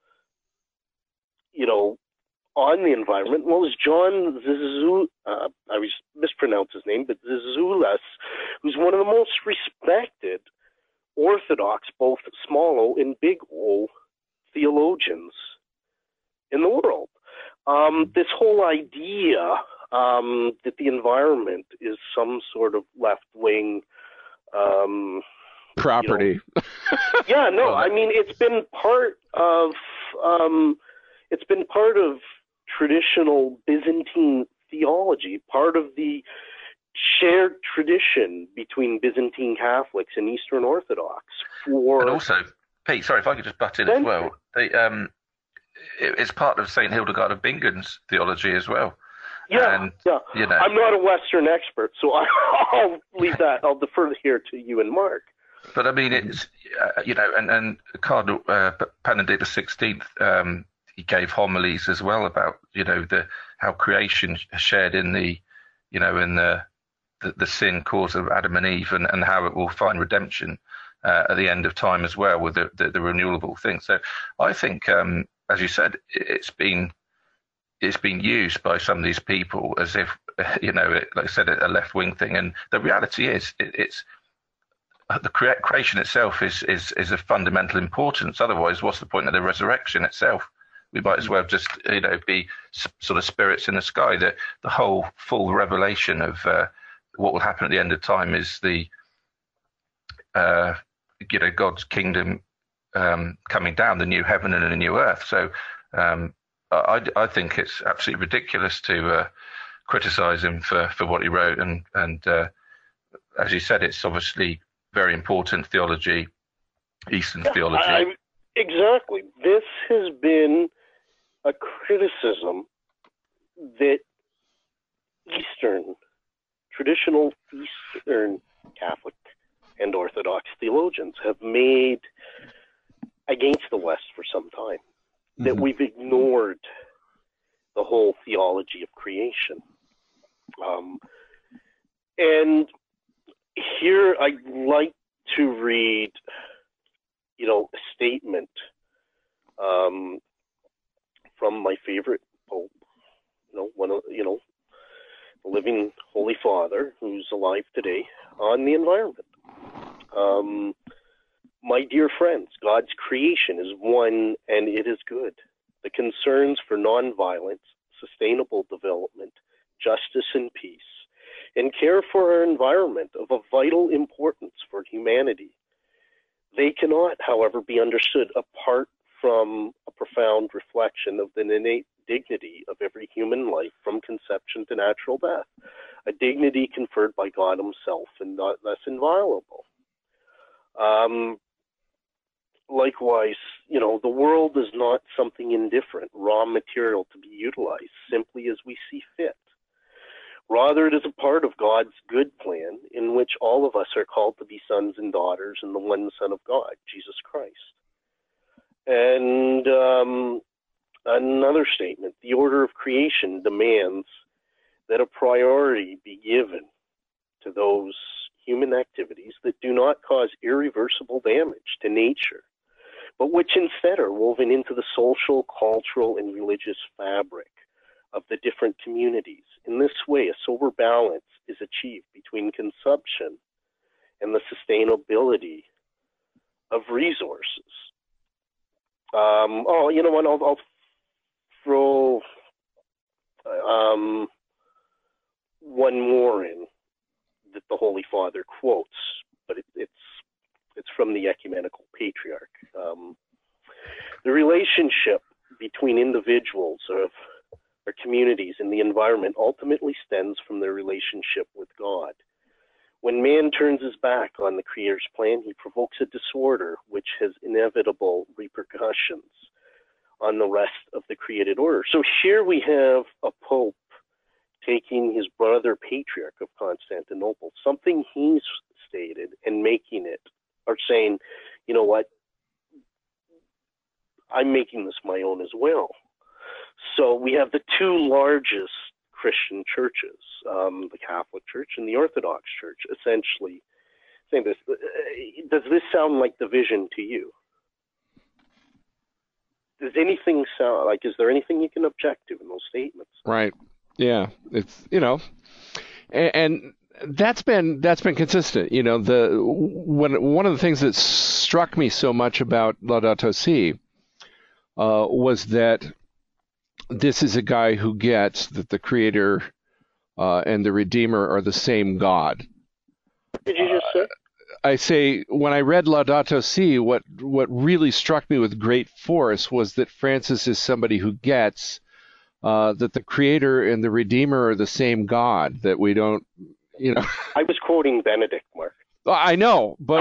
you know, on the environment? Well, it was John Zizou, uh, I was mispronounced his name, but Zizoulas, who's one of the most respected Orthodox, both small o and big O theologians in the world. Um, this whole idea um, that the environment is some sort of left-wing um, property. You know, yeah, no, I mean, it's been part of um, it's been part of traditional Byzantine theology, part of the shared tradition between Byzantine Catholics and Eastern Orthodox. For and also, Pete, sorry if I could just butt in as well. They, um, it, it's part of Saint Hildegard of Bingen's theology as well. Yeah, and, yeah. You know, I'm not a Western expert, so I, I'll leave that. I'll defer here to you and Mark. But I mean, it's uh, you know, and and Cardinal uh, Benedict the Sixteenth, um, he gave homilies as well about you know the how creation shared in the you know in the the, the sin cause of Adam and Eve, and, and how it will find redemption uh, at the end of time as well with the the, the renewable thing. So I think, um, as you said, it's been it's been used by some of these people as if you know, it, like I said, a left wing thing, and the reality is it, it's. The cre- creation itself is, is is of fundamental importance. Otherwise, what's the point of the resurrection itself? We might as well just you know be s- sort of spirits in the sky. The the whole full revelation of uh, what will happen at the end of time is the uh, you know God's kingdom um, coming down, the new heaven and the new earth. So um, I I think it's absolutely ridiculous to uh, criticize him for, for what he wrote, and and uh, as you said, it's obviously very important theology, Eastern yeah, theology. I, exactly. This has been a criticism that Eastern, traditional Eastern Catholic and Orthodox theologians have made against the West for some time, mm-hmm. that we've ignored the whole theology of creation. Um, and Here, I'd like to read, you know, a statement um, from my favorite pope, you know, one of, you know, the living Holy Father who's alive today, on the environment. Um, my dear friends, God's creation is one, and it is good. The concerns for nonviolence, sustainable development, justice, and peace, and care for our environment of a vital importance for humanity. They cannot, however, be understood apart from a profound reflection of the innate dignity of every human life from conception to natural death, a dignity conferred by God himself and not thus inviolable. Um, likewise, you know, the world is not something indifferent, raw material to be utilized simply as we see fit. Rather, it is a part of God's good plan in which all of us are called to be sons and daughters in the one Son of God, Jesus Christ. And um, another statement, the order of creation demands that a priority be given to those human activities that do not cause irreversible damage to nature, but which instead are woven into the social, cultural, and religious fabric of the different communities. In this way, a sober balance is achieved between consumption and the sustainability of resources. Um, oh, you know what? I'll, I'll throw um, one more in that the Holy Father quotes, but it, it's it's from the Ecumenical Patriarch. Um, the relationship between individuals or, or communities in the environment ultimately stems from their relationship with God. When man turns his back on the Creator's plan, he provokes a disorder which has inevitable repercussions on the rest of the created order. So here we have a pope taking his brother patriarch of Constantinople, something he's stated, and making it, or saying, you know what, I'm making this my own as well. So we have the two largest Christian churches, um, the Catholic Church and the Orthodox Church, essentially saying this. Does this sound like division to you? Does anything sound like, is there anything you can object to in those statements? Right. Yeah. It's, you know, and, and that's been, that's been consistent. You know, the, when, one of the things that struck me so much about Laudato Si uh, was that this is a guy who gets that the Creator uh, and the Redeemer are the same God. Did you just say? Uh, I say, when I read Laudato Si, what what really struck me with great force was that Francis is somebody who gets uh, that the Creator and the Redeemer are the same God, that we don't, you know. I was quoting Benedict, Mark. I know, but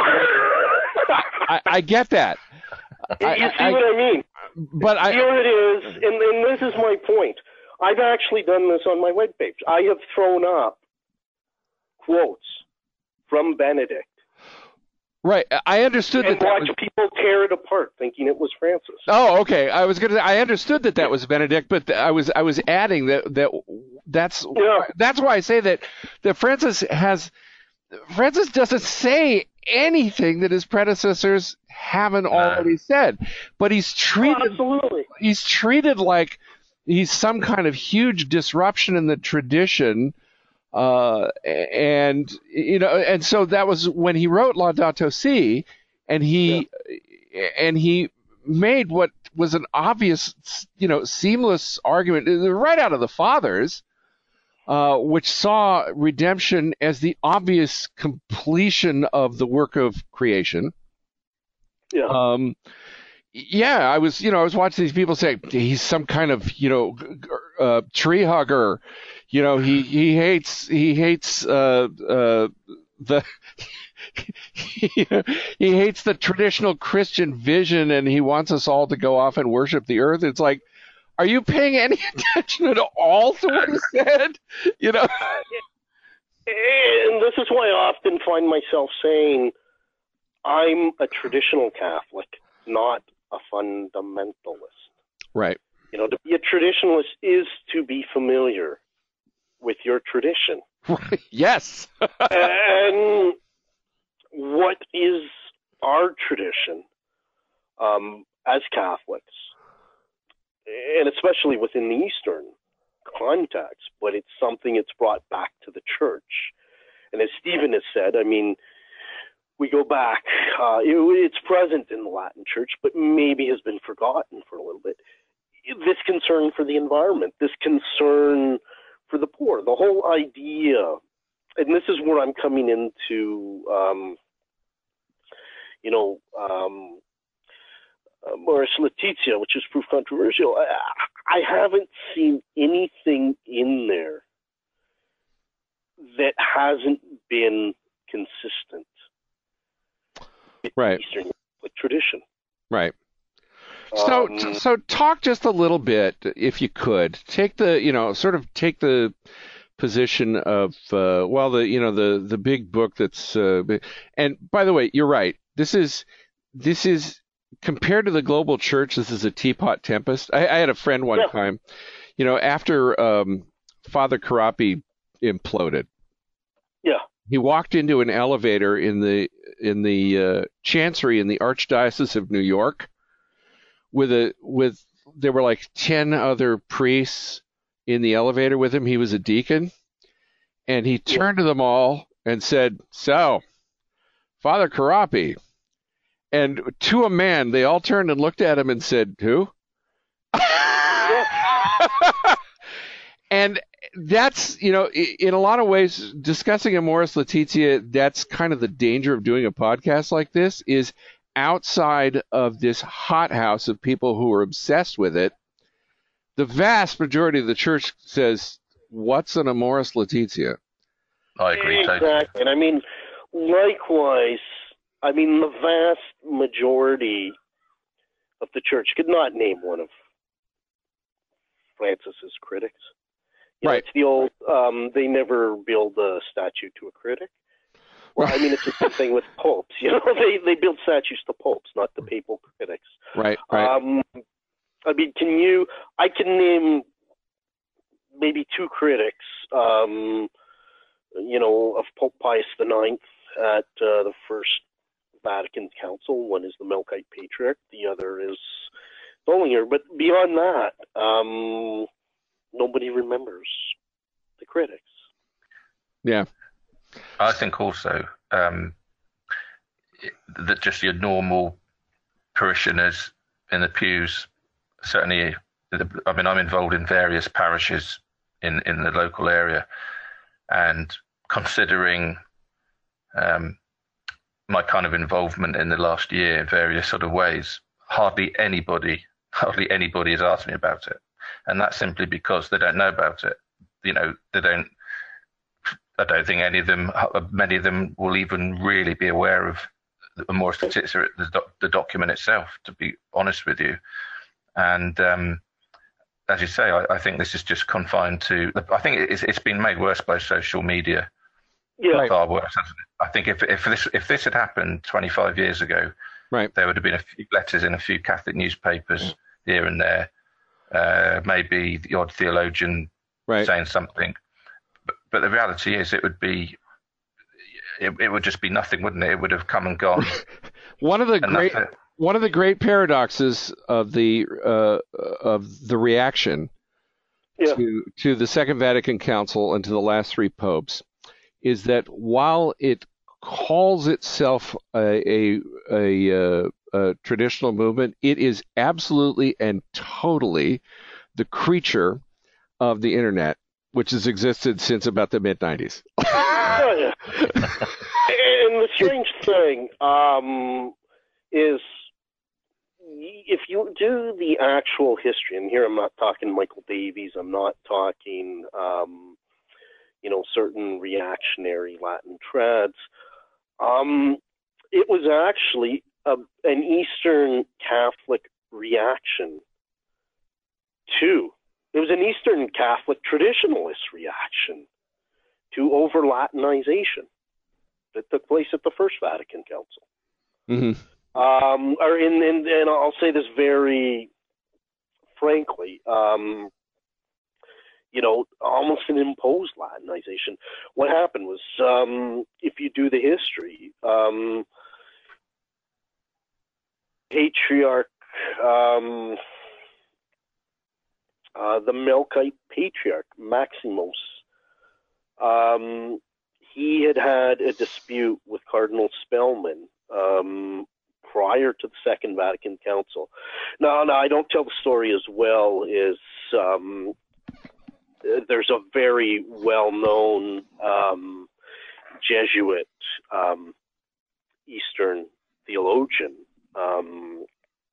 I, I get that. You I, see I, what I mean? But I, Here it is, and, and this is my point. I've actually done this on my webpage. I have thrown up quotes from Benedict. Right, I understood and that. And watch that was... people tear it apart, thinking it was Francis. Oh, okay. I was gonna. I understood that that was Benedict, but I was I was adding that that that's yeah. that's why I say that that Francis has Francis doesn't say anything that his predecessors haven't already said, but he's treated oh, absolutely. He's treated like he's some kind of huge disruption in the tradition. Uh, and, you know, and so that was when he wrote Laudato Si, and he, yeah. and he made what was an obvious, you know, seamless argument right out of the Fathers, uh, which saw redemption as the obvious completion of the work of creation. Yeah. Um, yeah, I was, you know, I was watching these people say he's some kind of, you know, uh, tree hugger. You know, he, he hates he hates uh, uh, the you know, he hates the traditional Christian vision, and he wants us all to go off and worship the earth. It's like, are you paying any attention at all to what he said? You know, and this is why I often find myself saying, I'm a traditional Catholic, not a fundamentalist. Right. You know, to be a traditionalist is to be familiar with your tradition. Yes. And what is our tradition um, as Catholics, and especially within the Eastern context, but it's something that's brought back to the church. And as Stephen has said, I mean, we go back, uh, it, it's present in the Latin Church, but maybe has been forgotten for a little bit. This concern for the environment, this concern for the poor, the whole idea, and this is where I'm coming into, um, you know, um, uh, Amoris Laetitia, which is proof controversial. I, I haven't seen anything in there that hasn't been consistent with right. Eastern Catholic tradition. Right. So, Um, so talk just a little bit, if you could, take the, you know, sort of take the position of, uh, well, the, you know, the, the big book that's, uh, and by the way, you're right. This is, this is compared to the global church. This is a teapot tempest. I, I had a friend one Yeah. time, you know, after, um, Father Karapi imploded. Yeah. He walked into an elevator in the, in the, uh, chancery in the Archdiocese of New York. With a with there were like ten other priests in the elevator with him. He was a deacon, and he turned to them all and said, "So, Father Karapi," and to a man, they all turned and looked at him and said, "Who?" And that's, you know, in a lot of ways, discussing Amoris Laetitia, that's kind of the danger of doing a podcast like this, is outside of this hothouse of people who are obsessed with it, the vast majority of the church says, what's an Amoris Laetitia? I agree exactly. totally. And I mean, likewise, I mean, the vast majority of the church could not name one of Francis's critics. You know, right. It's the old, um, they never build a statue to a critic. Well, I mean, it's the same thing with popes. You know, they, they build statues to popes, not to papal critics. Right, right. Um, I mean, can you, I can name maybe two critics, um, you know, of Pope Pius the Ninth at uh, the First Vatican Council. One is the Melkite Patriarch, the other is Bollinger. But beyond that, um, nobody remembers the critics. Yeah. I think also um, that just your normal parishioners in the pews, certainly, I mean, I'm involved in various parishes in, in the local area, and considering um, my kind of involvement in the last year in various sort of ways, hardly anybody, hardly anybody has asked me about it. And that's simply because they don't know about it. You know, they don't, I don't think any of them, many of them will even really be aware of the Amoris Laetitia, the, doc, the document itself, to be honest with you. And um, as you say, I, I think this is just confined to, I think it's, it's been made worse by social media. Yeah. Far worse, hasn't it? I think if, if this if this had happened twenty-five years ago, right, there would have been a few letters in a few Catholic newspapers here and there, uh, maybe the odd theologian right. saying something. But, but the reality is, it would be, it, it would just be nothing, wouldn't it? It would have come and gone. one of the great, nothing. one of the great paradoxes of the uh, of the reaction yeah. to to the Second Vatican Council and to the last three popes is that while it calls itself a a, a, a, a traditional movement, it is absolutely and totally the creature of the internet, which has existed since about the mid nineties. Oh, yeah. And the strange thing um, is, if you do the actual history, and here I'm not talking Michael Davies, I'm not talking, um, you know, certain reactionary Latin trads, um, it was actually a, an Eastern Catholic reaction to, it was an Eastern Catholic traditionalist reaction to over-Latinization that took place at the First Vatican Council. Mm-hmm. Um, or in, in, and I'll say this very frankly, um, you know, almost an imposed Latinization. What happened was, um, if you do the history, um, Patriarch, um, uh, the Melkite Patriarch, Maximos, um, he had had a dispute with Cardinal Spellman um, prior to the Second Vatican Council. Now, now, I don't tell the story as well as um, there's a very well-known um, Jesuit um, Eastern theologian, um,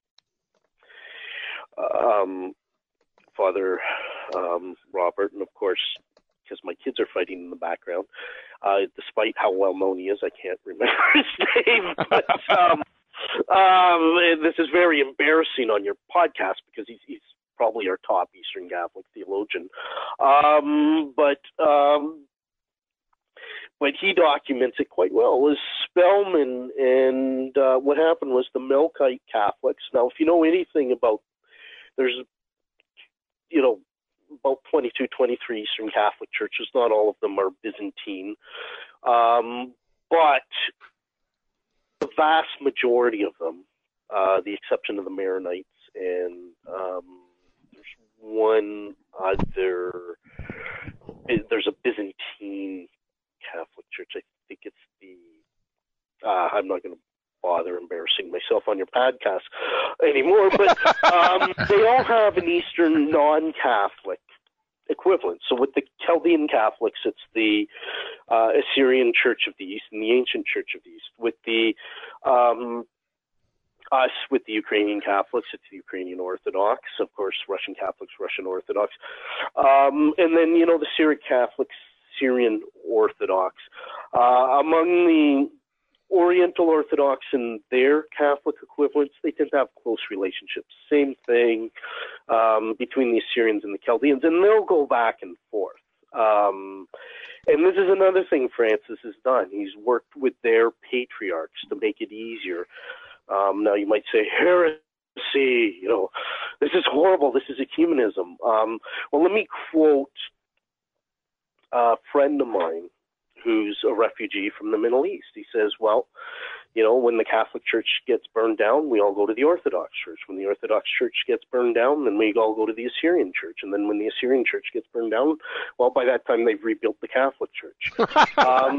um, Father um, Robert, and of course, because my kids are fighting in the background, uh, despite how well-known he is, I can't remember his name. But um, um, this is very embarrassing on your podcast because he's, he's probably our top Eastern Catholic theologian. Um, but um, but he documents it quite well. It was Spellman, and uh, what happened was the Melkite Catholics. Now, if you know anything about, there's, you know, about twenty-two, twenty-three Eastern Catholic churches. Not all of them are Byzantine. Um, but the vast majority of them, uh, the exception of the Maronites, and um, there's one other, there's a Byzantine Catholic church. I think it's the, uh, I'm not going to bother embarrassing myself on your podcast anymore, but um, they all have an Eastern non-Catholic equivalent. So with the Chaldean Catholics, it's the uh, Assyrian Church of the East and the Ancient Church of the East. With the um, us with the Ukrainian Catholics, it's the Ukrainian Orthodox, of course, Russian Catholics, Russian Orthodox, um, and then, you know, the Syriac Catholics, Syrian Orthodox. Uh, among the Oriental Orthodox and their Catholic equivalents, they tend to have close relationships. Same thing um, between the Assyrians and the Chaldeans, and they'll go back and forth. Um, and this is another thing Francis has done. He's worked with their patriarchs to make it easier. Um, now you might say, heresy, you know, this is horrible, this is ecumenism. Um, well, let me quote a friend of mine who's a refugee from the Middle East. He says, well, you know, when the Catholic Church gets burned down, we all go to the Orthodox Church. When the Orthodox Church gets burned down, then we all go to the Assyrian Church. And then when the Assyrian Church gets burned down, well, by that time they've rebuilt the Catholic Church. um,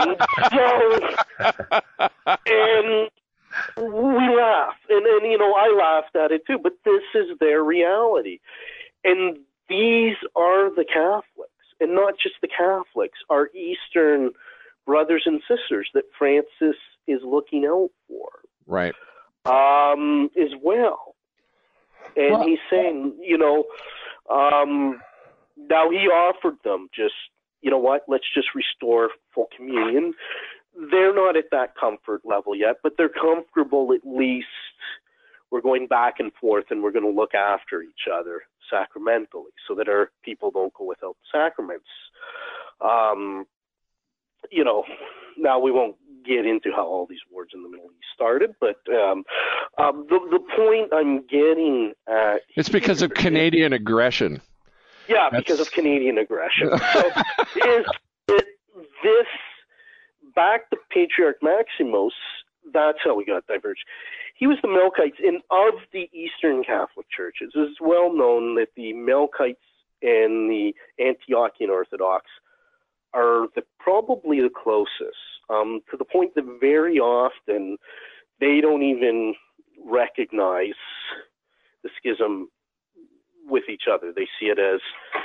so, and we laugh. And, and, you know, I laughed at it too, but this is their reality. And these are the Catholics. And not just the Catholics, our Eastern brothers and sisters that Francis is looking out for. Right. Um, as well. And well, he's saying, you know, um, now he offered them just, you know what, let's just restore full communion. They're not at that comfort level yet, but they're comfortable at least. We're going back and forth and we're going to look after each other sacramentally so that our people don't go without sacraments. Um, you know, now we won't get into how all these wars in the Middle East started, but um, um, the, the point I'm getting at... It's because of Canadian aggression. Yeah, That's... because of Canadian aggression. So is it this, back to Patriarch Maximos, that's how we got diverged. He was the Melkites, and of the Eastern Catholic churches, it's well known that the Melkites and the Antiochian Orthodox are the, probably the closest, um, to the point that very often they don't even recognize the schism with each other. They see it as,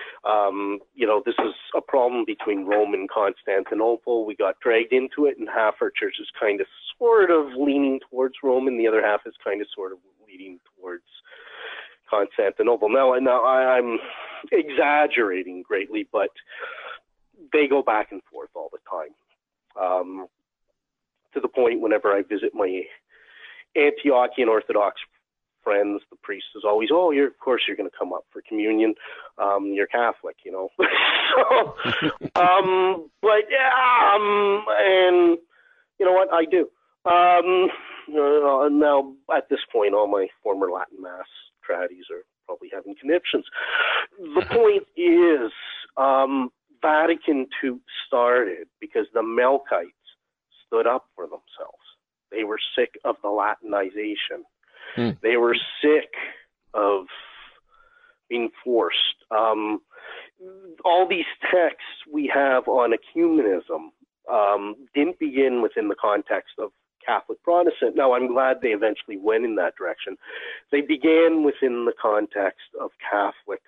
um, you know, this is a problem between Rome and Constantinople. We got dragged into it, and half our church is kind of sort of leaning towards Rome, and the other half is kind of sort of leaning towards Constantinople. Now, now I, I'm exaggerating greatly, but they go back and forth all the time. Um, to the point whenever I visit my Antiochian Orthodox friends, the priest is always, oh, you're, of course you're going to come up for communion. Um, you're Catholic, you know. so, um, but yeah, um, and you know what? I do. Um, uh, now, at this point, all my former Latin Mass tradies are probably having conniptions. The point is, um, Vatican two started because the Melkites stood up for themselves. They were sick of the Latinization. Hmm. They were sick of being forced. Um, all these texts we have on ecumenism um, didn't begin within the context of Catholic Protestant. Now, I'm glad they eventually went in that direction. They began within the context of Catholic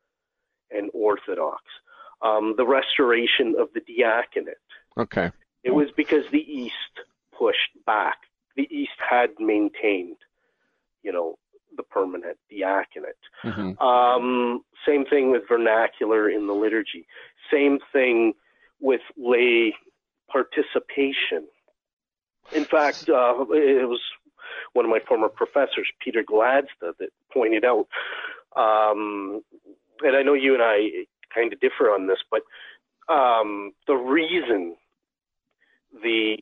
and Orthodox. Um, the restoration of the diaconate. Okay. It was because the East pushed back. The East had maintained, you know, the permanent diaconate. Mm-hmm. Um, same thing with vernacular in the liturgy. Same thing with lay participation. In fact, uh, it was one of my former professors, Peter Gladstad, that pointed out, um, and I know you and I kind of differ on this, but um, the reason the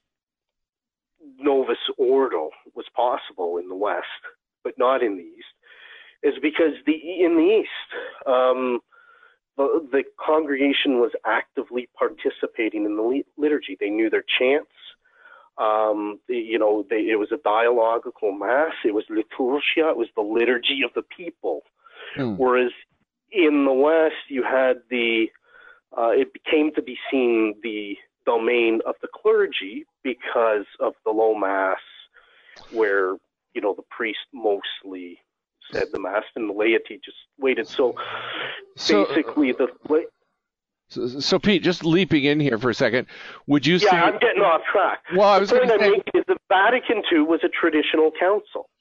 Novus Ordo was possible in the West, but not in the East, is because the in the East, um, the, the congregation was actively participating in the liturgy. They knew their chants. Um, the, you know, they, it was a dialogical mass. It was liturgia. It was the liturgy of the people. Hmm. Whereas in the West, you had the, uh, it came to be seen the domain of the clergy because of the low mass, where, you know, the priest mostly said the mass and the laity just waited. So, so basically, the so, so Pete, just leaping in here for a second, would you yeah, say? Yeah, I'm getting off track. Well, I was the going to point say I'm making is that Vatican two was a traditional council.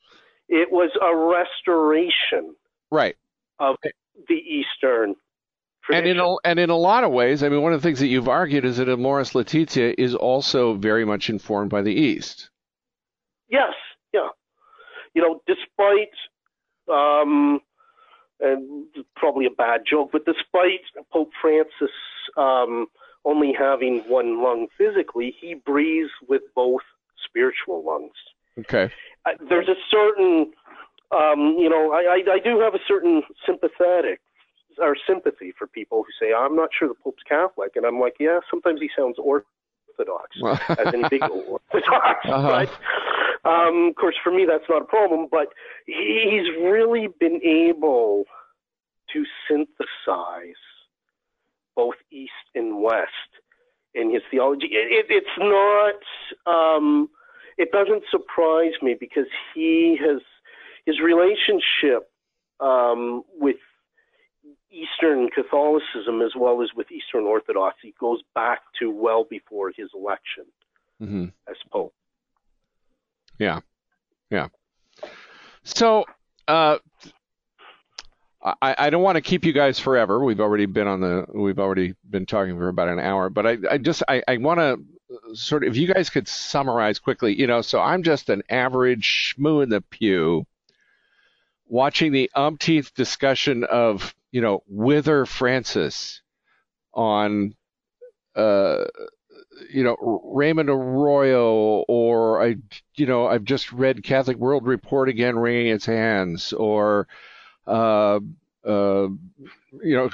it was a restoration right. of the Eastern tradition. And in, a, and in a lot of ways, I mean, one of the things that you've argued is that Amoris Laetitia is also very much informed by the East. Yes, yeah. You know, despite, um, and probably a bad joke, but despite Pope Francis um, only having one lung physically, he breathes with both spiritual lungs. Okay. Uh, there's a certain, um, you know, I, I, I do have a certain sympathetic or sympathy for people who say, I'm not sure the Pope's Catholic. And I'm like, yeah, sometimes he sounds orthodox, well, as in big orthodox. Uh-huh. But, um, of course, for me, that's not a problem. But he's really been able to synthesize both East and West in his theology. It, it, it's not, um, it doesn't surprise me because he has, his relationship um, with Eastern Catholicism as well as with Eastern Orthodoxy goes back to well before his election mm-hmm. as Pope. Yeah, yeah. So uh, I, I don't want to keep you guys forever. We've already been on the. We've already been talking for about an hour. But I, I just I, I want to sort of, if you guys could summarize quickly. You know, so I'm just an average schmoo in the pew, watching the umpteenth discussion of, you know, Whither Francis on, uh, you know, Raymond Arroyo, or I, you know, I've just read Catholic World Report again, wringing its hands, or, uh, uh, you know,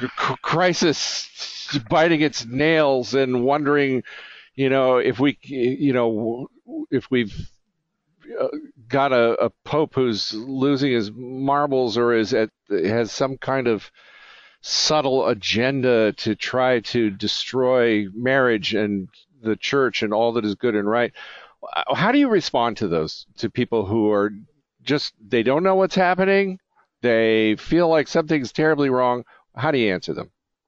Crisis biting its nails and wondering, you know, if we, you know, if we've got a, a pope who's losing his marbles or is at, has some kind of subtle agenda to try to destroy marriage and the church and all that is good and right. How do you respond to those, to people who are just, they don't know what's happening, they feel like something's terribly wrong? How do you answer them?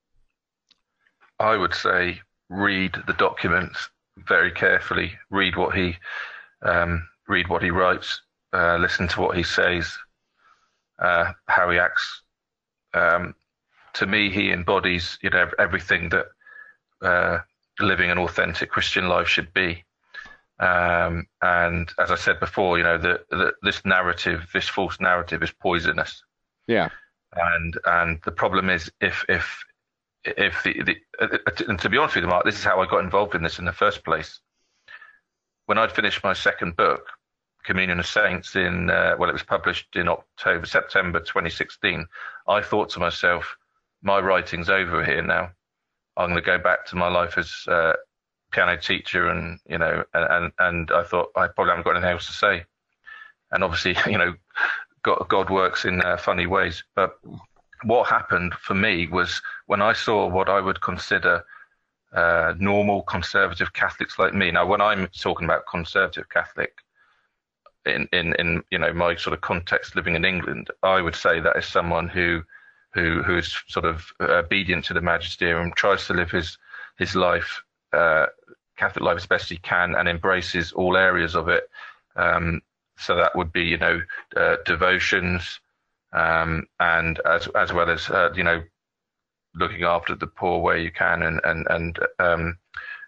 I would say read the documents very carefully, read what he um, read what he writes, uh, listen to what he says, uh, how he acts. Um, to me, he embodies, you know, everything that uh, living an authentic Christian life should be. Um, and as I said before, you know, the, the, this narrative, this false narrative, is poisonous. Yeah. And and the problem is, if if if the, the and to be honest with you, Mark, this is how I got involved in this in the first place. When I'd finished my second book, Communion of Saints, in uh, well, it was published in October, September twenty sixteen. I thought to myself, my writing's over here now. I'm going to go back to my life as uh, piano teacher, and you know, and and I thought I probably haven't got anything else to say. And obviously, you know, God, God works in uh, funny ways. But what happened for me was when I saw what I would consider uh, normal conservative Catholics like me. Now, when I'm talking about conservative Catholic, in, in, in you know, my sort of context living in England, I would say that is someone who who who is sort of obedient to the magisterium, tries to live his his life, uh, Catholic life, as best he can, and embraces all areas of it. Um, so that would be, you know, uh, devotions, um, and as as well as uh, you know, looking after the poor where you can, and and and um,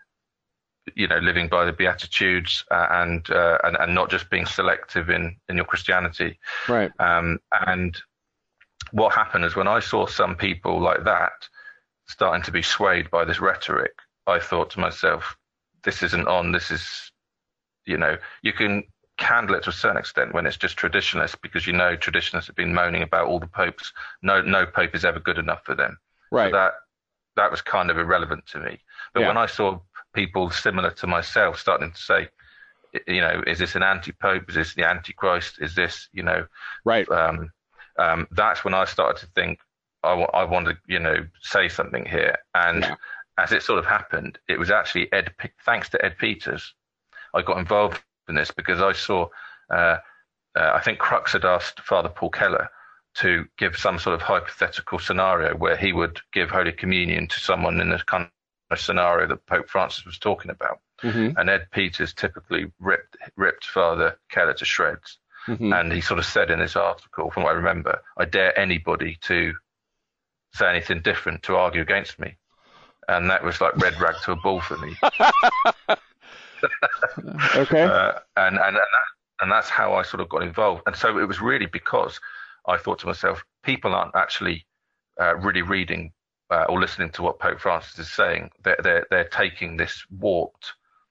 you know, living by the Beatitudes, uh, and, uh, and and not just being selective in in your Christianity. Right. Um, and what happened is when I saw some people like that starting to be swayed by this rhetoric, I thought to myself, this isn't on. This is, you know, you can handle it to a certain extent when it's just traditionalists, because you know traditionalists have been moaning about all the popes. No, no pope is ever good enough for them. Right. So that that was kind of irrelevant to me. But yeah. when I saw people similar to myself starting to say, you know, is this an anti-pope? Is this the antichrist? Is this, you know, right? Um, um, that's when I started to think I, w- I want to, you know, say something here. And yeah. as it sort of happened, it was actually Ed, thanks to Ed Peters, I got involved in this because I saw, uh, uh, I think Crux had asked Father Paul Keller to give some sort of hypothetical scenario where he would give Holy Communion to someone in this kind of scenario that Pope Francis was talking about. Mm-hmm. And Ed Peters typically ripped ripped Father Keller to shreds. Mm-hmm. And he sort of said in this article, from what I remember, I dare anybody to say anything different, to argue against me. And that was like red rag to a bull for me. Okay. Uh, and, and, and, that, and that's how I sort of got involved. And so it was really because I thought to myself, people aren't actually uh, really reading uh, or listening to what Pope Francis is saying. They're, they're, they're taking this warped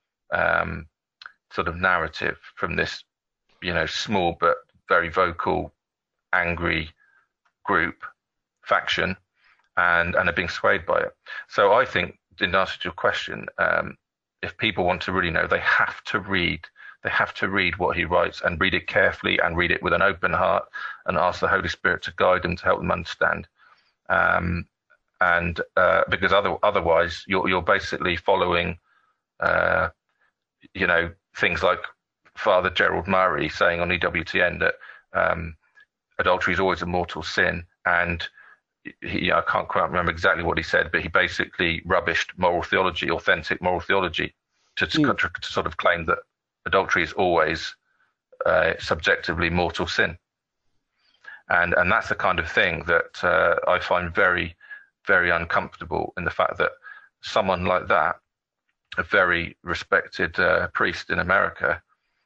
um, sort of narrative from this, you know, small but very vocal, angry group, faction, and, and are being swayed by it. So I think, in answer to your question, um, if people want to really know, they have to read. They have to read what he writes and read it carefully and read it with an open heart and ask the Holy Spirit to guide them, to help them understand. Um, and uh, because other, otherwise you're, you're basically following, uh, you know, things like Father Gerald Murray saying on E W T N that um, adultery is always a mortal sin. And he, I can't quite remember exactly what he said, but he basically rubbished moral theology, authentic moral theology, to, to, mm. to, to sort of claim that adultery is always uh, subjectively mortal sin. And and that's the kind of thing that uh, I find very, very uncomfortable, in the fact that someone like that, a very respected uh, priest in America,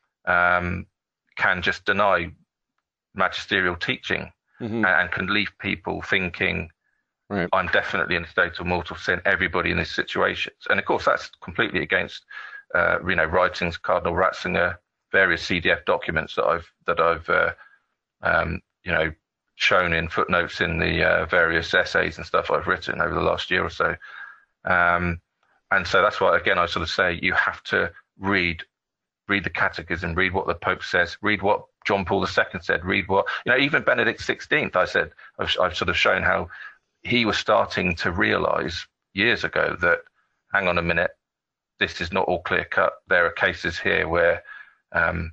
um, can just deny magisterial teaching, mm-hmm. and, and can leave people thinking, right, I'm definitely in a state of mortal sin, everybody in these situations. And of course, that's completely against uh, you know, writings, Cardinal Ratzinger, various C D F documents that I've that I've uh, um, you know, shown in footnotes in the uh, various essays and stuff I've written over the last year or so. Um, and so that's why, again, I sort of say you have to read, read the Catechism, read what the Pope says, read what John Paul the Second said, read what, you know, even Benedict the sixteenth, I said, I've, I've sort of shown how he was starting to realize years ago that, hang on a minute, this is not all clear cut. There are cases here where, um,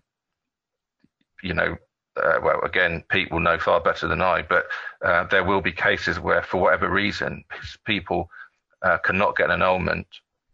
you know, Uh, well, again, Pete will know far better than I, but uh, there will be cases where, for whatever reason, people uh, cannot get an annulment,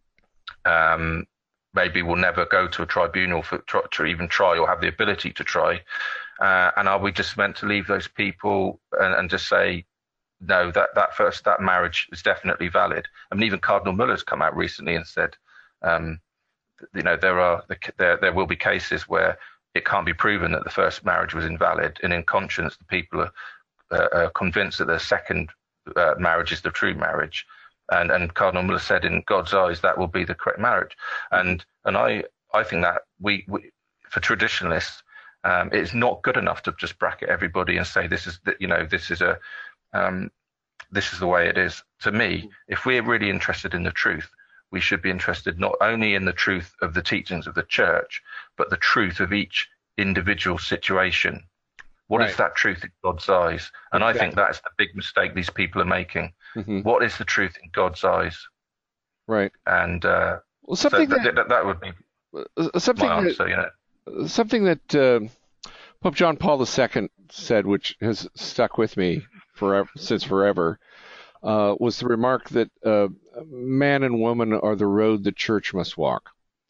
um, maybe will never go to a tribunal for, try, to even try or have the ability to try. Uh, and are we just meant to leave those people and, and just say, no, that, that first, that marriage is definitely valid? I mean, even Cardinal Muller's come out recently and said, um, you know, there are there there will be cases where it can't be proven that the first marriage was invalid, and in conscience, the people are, uh, are convinced that their second uh, marriage is the true marriage. And and Cardinal Muller said, in God's eyes, that will be the correct marriage. And and I I think that we, we for traditionalists, um, it's not good enough to just bracket everybody and say this is the, you know this is a um, this is the way it is. To me, if we're really interested in the truth, we should be interested not only in the truth of the teachings of the church, but the truth of each individual situation. What right. is that truth in God's eyes? And exactly. I think that's the big mistake these people are making. Mm-hmm. What is the truth in God's eyes? Right. And uh, well, something so that, that, that would be something my answer, that, you know. Something that uh, Pope John Paul the Second said, which has stuck with me forever, since forever, uh, was the remark that uh, man and woman are the road the church must walk,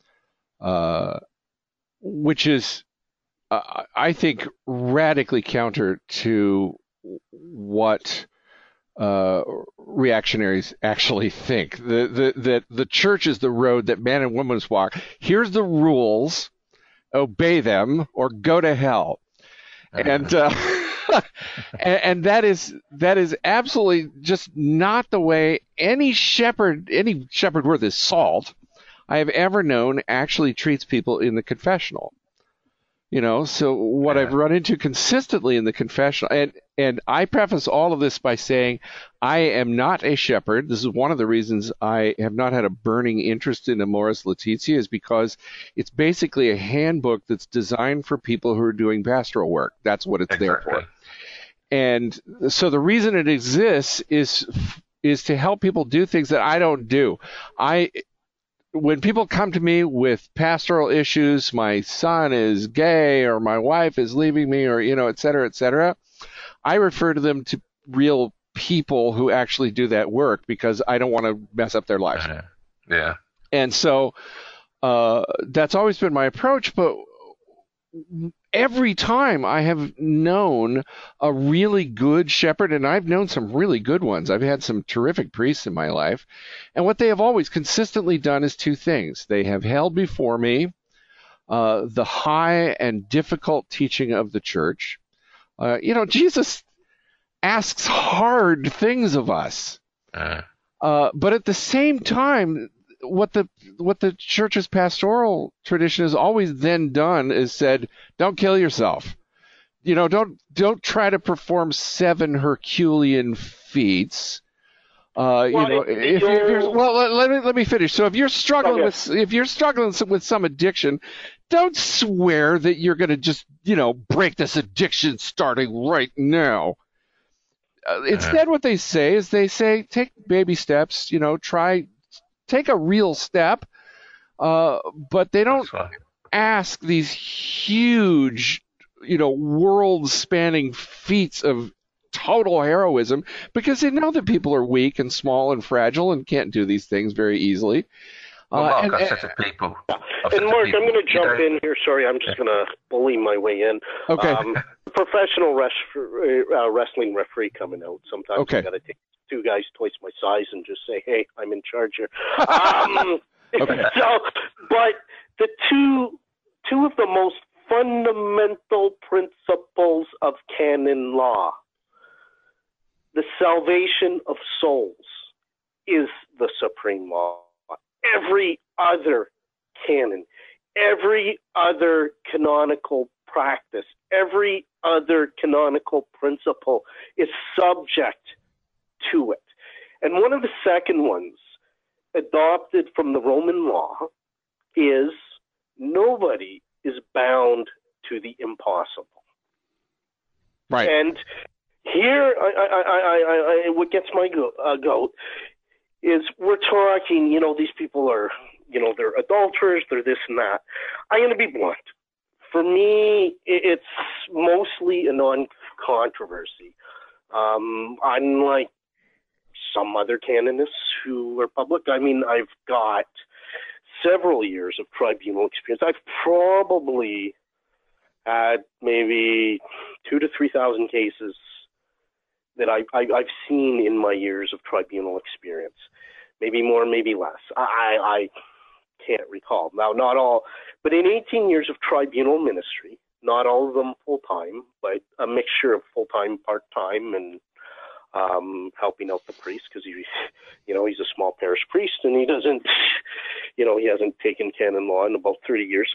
uh, which is, uh, I think, radically counter to what uh, reactionaries actually think. The, the, that the church is the road that man and woman must walk. Here's the rules, obey them, or go to hell. And uh, and, and that is that is absolutely just not the way any shepherd, any shepherd worth his salt I have ever known actually treats people in the confessional. You know, so what yeah. I've run into consistently in the confessional, and and I preface all of this by saying I am not a shepherd. This is one of the reasons I have not had a burning interest in Amoris Laetitia, is because it's basically a handbook that's designed for people who are doing pastoral work. That's what it's exactly. there for. And so the reason it exists is is to help people do things that I don't do. I When people come to me with pastoral issues, my son is gay or my wife is leaving me, or, you know, et cetera, et cetera, I refer to them to real people who actually do that work, because I don't want to mess up their lives. Yeah. And so uh, that's always been my approach. But every time I have known a really good shepherd, and I've known some really good ones. I've had some terrific priests in my life. And what they have always consistently done is two things. They have held before me uh, the high and difficult teaching of the church. Uh, you know, Jesus asks hard things of us. Uh. Uh, but at the same time, what the what the church's pastoral tradition has always then done is said, don't kill yourself. You know, don't don't try to perform seven Herculean feats. Uh, you well, know, if you're, well, let, let me let me finish. So if you're struggling okay. with if you're struggling with some addiction, don't swear that you're going to just you know break this addiction starting right now. Uh, instead, what they say is they say take baby steps. You know, try take a real step, uh, but they don't ask these huge, you know, world-spanning feats of total heroism because they know that people are weak and small and fragile and can't do these things very easily. Well, Mark, uh, and, I've said to people. Yeah. And Mark, people, I'm going to jump in here. Sorry, I'm just yeah. going to bully my way in. Okay. Um, professional res- uh, wrestling referee coming out. Sometimes okay. I got to take two guys twice my size and just say, "Hey, I'm in charge here." um, okay. So, but the two two of the most fundamental principles of canon law, the salvation of souls, is the supreme law. Every other canon, every other canonical practice, every other canonical principle is subject to it. And one of the second ones, adopted from the Roman law, is nobody is bound to the impossible. Right. And here, I, I, I, I, I, what gets my go- uh, goat is we're talking, you know, these people are, you know, they're adulterers, they're this and that. I'm going to be blunt. For me, it's mostly a non-controversy. Um, unlike some other canonists who are public, I mean, I've got several years of tribunal experience. I've probably had maybe two to three thousand cases that I, I, I've seen in my years of tribunal experience. Maybe more, maybe less. I, I can't recall. Now, not all, but in eighteen years of tribunal ministry, not all of them full-time, but a mixture of full-time, part-time, and um, helping out the priest because he, you know, he's a small parish priest and he doesn't, you know, he hasn't taken canon law in about thirty years.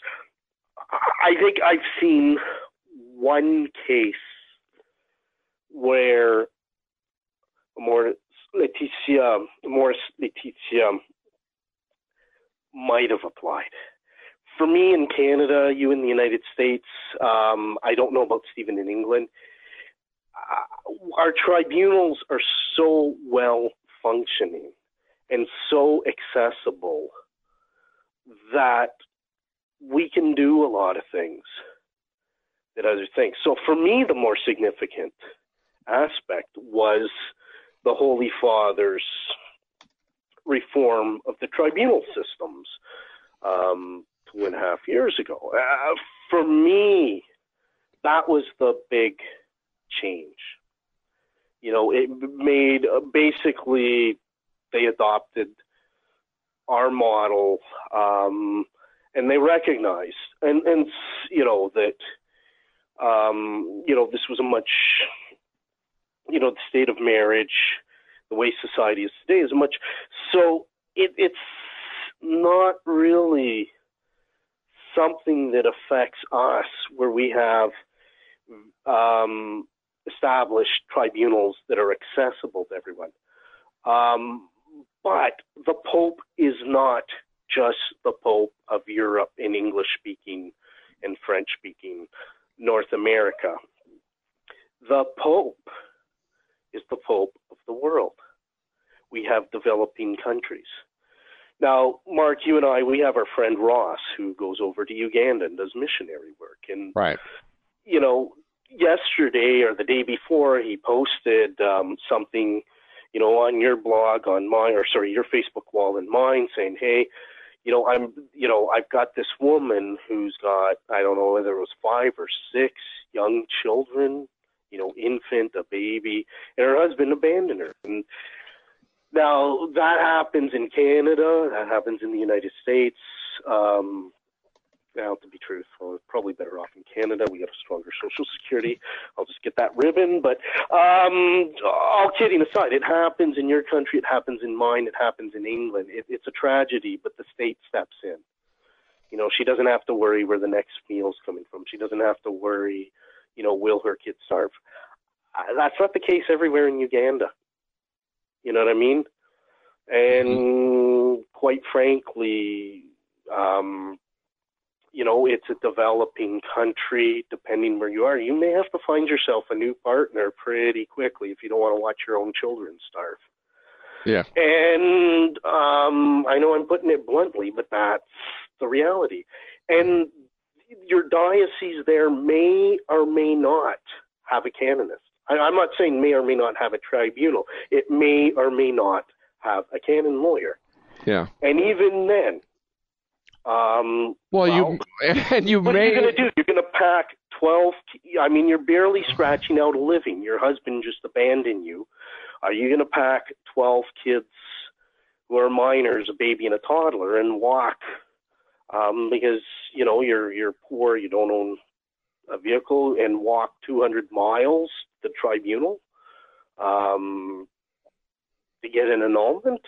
I think I've seen one case where Morris Laetitia, Morris Laetitia might have applied. For me in Canada, you in the United States, um, I don't know about Stephen in England. Uh, our tribunals are so well functioning and so accessible that we can do a lot of things that other things. So for me, the more significant aspect was the Holy Father's reform of the tribunal systems um, two and a half years ago. Uh, for me, that was the big change. You know, it made uh, basically they adopted our model, um, and they recognized, and, and you know, that, um, you know, this was a much, you know, the state of marriage, the way society is today is much, so it, it's not really something that affects us where we have um, established tribunals that are accessible to everyone. Um, but the Pope is not just the Pope of Europe and English-speaking and French-speaking North America. The Pope is the Pope of the world. We have developing countries. Now, Mark, you and I, we have our friend Ross who goes over to Uganda and does missionary work. And, right. you know, yesterday or the day before, he posted um, something, you know, on your blog, on mine, or sorry, your Facebook wall and mine, saying, hey, you know, I'm, you know, I've got this woman who's got, I don't know whether it was five or six young children, you know, infant, a baby, and her husband abandoned her. And now that happens in Canada, that happens in the United States. Um, now, to be truthful, it's probably better off in Canada. We got a stronger Social Security. I'll just get that ribbon. But um, all kidding aside, it happens in your country. It happens in mine. It happens in England. It, it's a tragedy, but the state steps in. You know, she doesn't have to worry where the next meal's coming from. She doesn't have to worry, you know, will her kids starve? Uh, that's not the case everywhere in Uganda. You know what I mean? And mm-hmm. quite frankly, um, you know, it's a developing country. Depending where you are, you may have to find yourself a new partner pretty quickly if you don't want to watch your own children starve. Yeah. And um, I know I'm putting it bluntly, but that's the reality. And your diocese there may or may not have a canonist. I, I'm not saying may or may not have a tribunal. It may or may not have a canon lawyer. Yeah. And even then, um, well, well, you and you what may. What are you going to do? You're going to pack twelve. I mean, you're barely scratching out a living. Your husband just abandoned you. Are you going to pack twelve kids who are minors, a baby and a toddler, and walk? Um, because you know you're you're poor, you don't own a vehicle, and walk two hundred miles to the tribunal um, to get an annulment.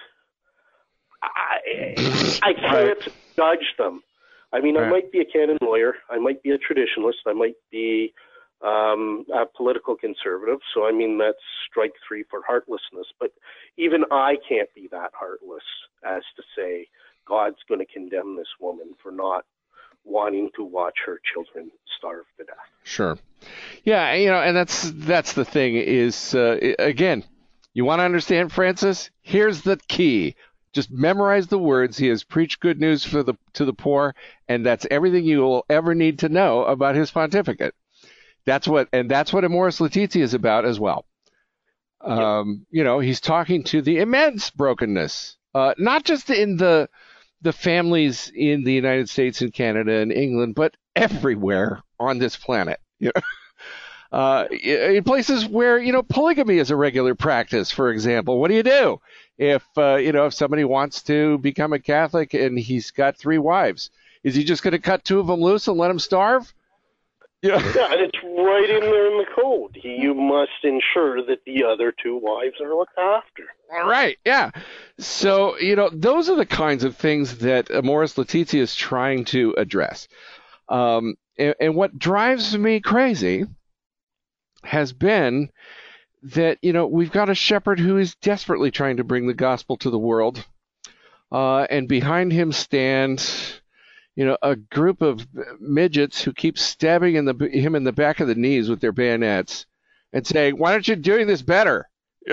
I, I can't right. judge them. I mean, right. I might be a canon lawyer. I might be a traditionalist. I might be um, a political conservative. So, I mean, that's strike three for heartlessness. But even I can't be that heartless as to say God's going to condemn this woman for not wanting to watch her children starve to death. Sure. Yeah, you know, and that's that's the thing is, uh, again, you want to understand Francis? Here's the key. Just memorize the words. He has preached good news for the to the poor, and that's everything you will ever need to know about his pontificate. That's what, and that's what Amoris Laetitia is about as well. Um, you know, he's talking to the immense brokenness, uh, not just in the the families in the United States and Canada and England, but everywhere on this planet. You know? Uh, in places where, you know, polygamy is a regular practice, for example. What do you do if, uh, you know, if somebody wants to become a Catholic and he's got three wives? Is he just going to cut two of them loose and let them starve? Yeah, yeah, and it's right in there in the code. You must ensure that the other two wives are looked after. All right, yeah. So, you know, those are the kinds of things that Amoris Laetitia is trying to address. Um, and, and what drives me crazy has been that, you know, we've got a shepherd who is desperately trying to bring the gospel to the world, uh, and behind him stand, you know, a group of midgets who keep stabbing in the, him in the back of the knees with their bayonets and saying, "Why aren't you doing this better?"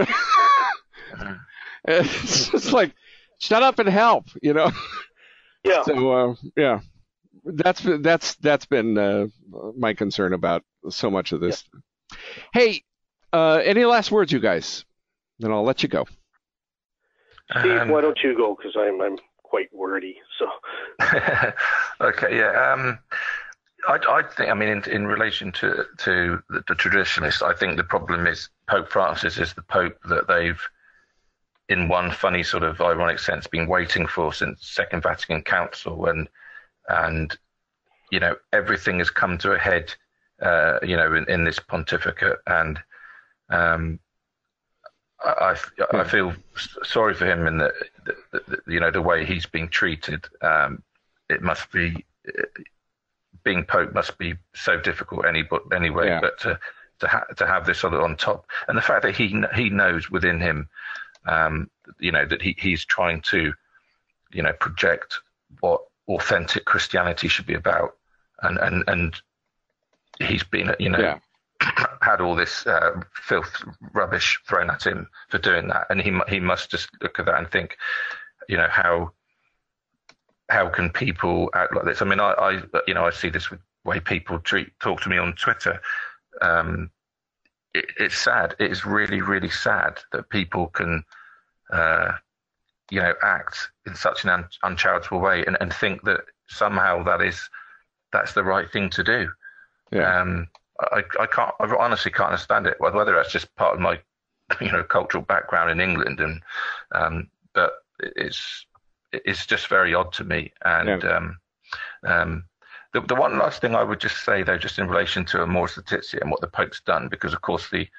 It's just like, shut up and help, you know. Yeah. So, uh, yeah, that's that's that's been uh, my concern about so much of this. Yeah. Hey, uh, any last words, you guys? Then I'll let you go. Steve, um, why don't you go? Because I'm I'm quite wordy. So. Okay, yeah. Um, I, I think. I mean, in, in relation to to the, the traditionalists, I think the problem is Pope Francis is the Pope that they've, in one funny sort of ironic sense, been waiting for since Second Vatican Council, and and you know everything has come to a head. Uh, you know, in, in this pontificate, and um, I, I, I feel sorry for him in the, the, the you know the way he's being treated. Um, it must be being Pope must be so difficult any but anyway. Yeah. But to to, ha- to have this sort of on top, and the fact that he he knows within him, um, you know, that he, he's trying to, you know, project what authentic Christianity should be about, and and and. He's been, you know, yeah. had all this uh, filth, rubbish thrown at him for doing that, and he he must just look at that and think, you know, how how can people act like this? I mean, I, I you know I see this with the way people treat talk to me on Twitter. Um, it, it's sad. It is really really sad that people can uh, you know, act in such an un- uncharitable way and, and think that somehow that is that's the right thing to do. Yeah. Um, I, I can't, I honestly can't understand it. Whether that's just part of my, you know, cultural background in England, and um, but it's it's just very odd to me. And Yeah. um, um, the the one last thing I would just say though, just in relation to Amoris Laetitia and what the Pope's done, because of course the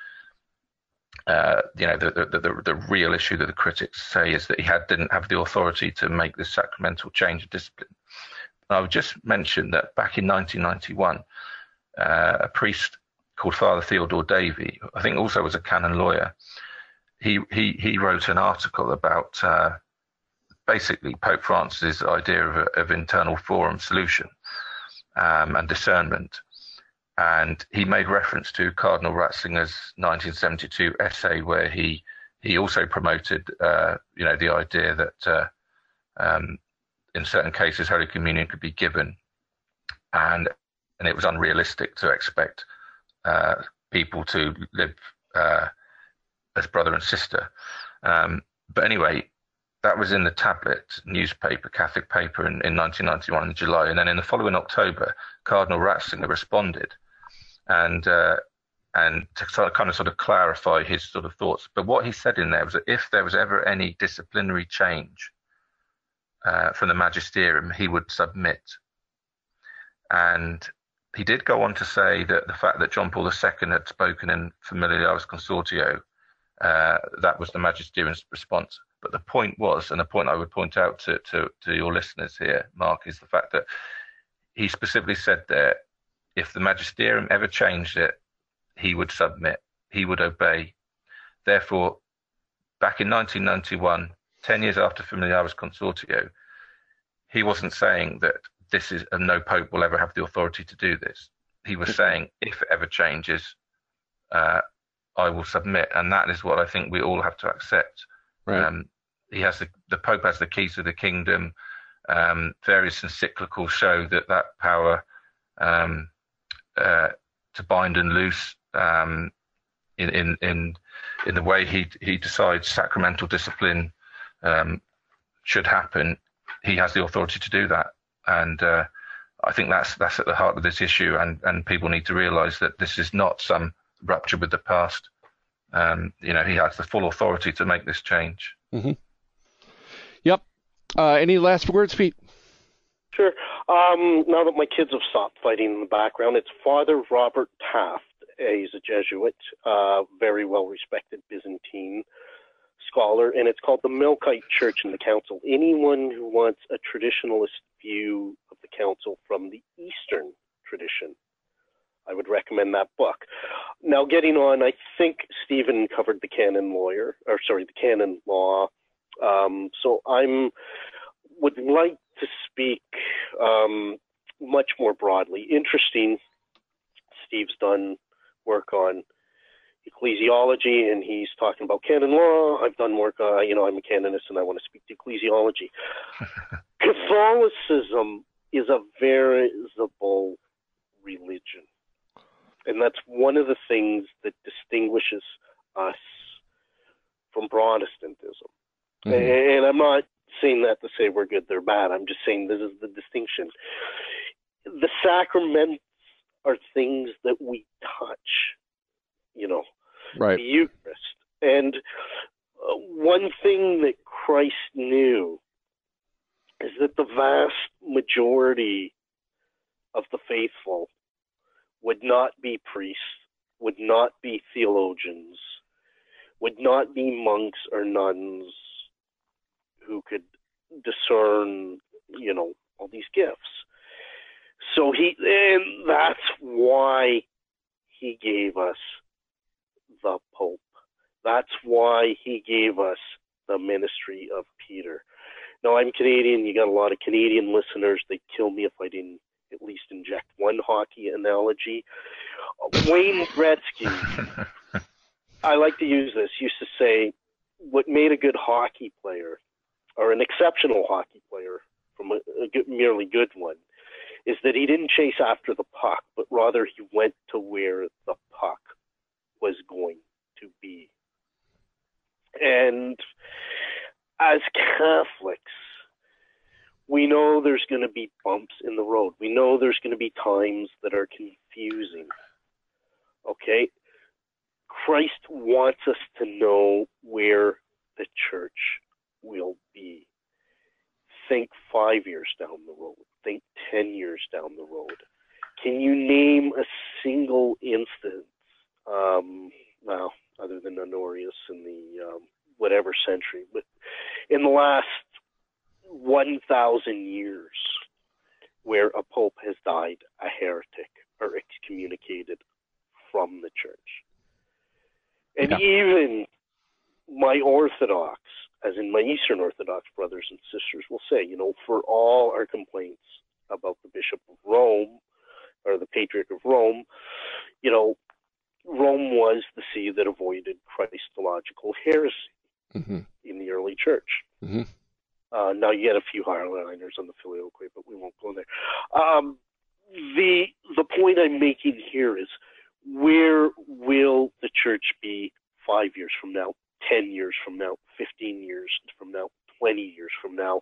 uh, you know the, the the the real issue that the critics say is that he had didn't have the authority to make this sacramental change of discipline. And I would just mention that back in nineteen ninety-one. Uh, a priest called Father Theodore Davy, I think also was a canon lawyer. He he he wrote an article about uh, basically Pope Francis's idea of, a, of internal forum solution um, and discernment, and he made reference to Cardinal Ratzinger's nineteen seventy-two essay where he he also promoted uh, you know the idea that uh, um, in certain cases Holy Communion could be given, and and it was unrealistic to expect uh, people to live uh, as brother and sister. Um, but anyway, that was in the Tablet newspaper, Catholic paper, in, in nineteen ninety-one in July. And then in the following October, Cardinal Ratzinger responded and uh, and to sort of, kind of sort of clarify his sort of thoughts. But what he said in there was that if there was ever any disciplinary change uh, from the magisterium, he would submit. And he did go on to say that the fact that John Paul the Second had spoken in Familiaris Consortio, uh, that was the magisterium's response. But the point was, and the point I would point out to, to, to your listeners here, Mark, is the fact that he specifically said there, if the magisterium ever changed it, he would submit, he would obey. Therefore, back in nineteen ninety-one, ten years after Familiaris Consortio, he wasn't saying that this is, and no pope will ever have the authority to do this. He was saying, if it ever changes, uh, I will submit. And that is what I think we all have to accept. Right. Um, he has the, the Pope has the keys to the kingdom. Um, various encyclicals show that that power um, uh, to bind and loose um, in, in in in the way he he decides sacramental discipline um, should happen. He has the authority to do that. And uh, I think that's that's at the heart of this issue, and, and people need to realise that this is not some rupture with the past. Um, you know, he has the full authority to make this change. Mm-hmm. Yep. Uh, any last words, Pete? Sure. Um, now that my kids have stopped fighting in the background, it's Father Robert Taft. He's a Jesuit, uh, very well-respected Byzantine scholar, and it's called The Melkite Church and the Council. Anyone who wants a traditionalist view of the council from the Eastern tradition, I would recommend that book. Now, getting on, I think Stephen covered the canon lawyer, or sorry, the canon law. Um, so I'm would like to speak um, much more broadly. Interesting, Steve's done work on ecclesiology, and he's talking about canon law. I've done work, uh, you know, I'm a canonist, and I want to speak to ecclesiology. Catholicism is a veritable religion, and that's one of the things that distinguishes us from Protestantism. Mm-hmm. And I'm not saying that to say we're good, they're bad. I'm just saying this is the distinction. The sacraments are things that we touch, you know, right. The Eucharist. And uh, one thing that Christ knew is that the vast majority of the faithful would not be priests, would not be theologians, would not be monks or nuns who could discern, you know, all these gifts. So he, and that's why he gave us the Pope. That's why he gave us the ministry of Peter. Now, I'm Canadian. You got a lot of Canadian listeners. They'd kill me if I didn't at least inject one hockey analogy. Wayne Gretzky, I like to use this, used to say, what made a good hockey player, or an exceptional hockey player from a, a good, merely good one, is that he didn't chase after the puck, but rather he went to where the puck was going to be. And as Catholics, we know there's going to be bumps in the road. We know there's going to be times that are confusing. Okay? Christ wants us to know where the church will be. Think five years down the road. Think ten years down the road. Can you name a single instance, um, well, other than Honorius in the um, whatever century, but in the last one thousand years where a pope has died a heretic or excommunicated from the church? And yeah. even my Orthodox, as in my Eastern Orthodox brothers and sisters, will say, you know, for all our complaints about the Bishop of Rome or the Patriarch of Rome, you know, Rome was the see that avoided Christological heresy mm-hmm. in the early church. Mm-hmm. Uh, now you get a few hardliners on the Filioque, but we won't go there. Um, the the point I'm making here is, where will the church be five years from now, ten years from now, fifteen years from now, twenty years from now?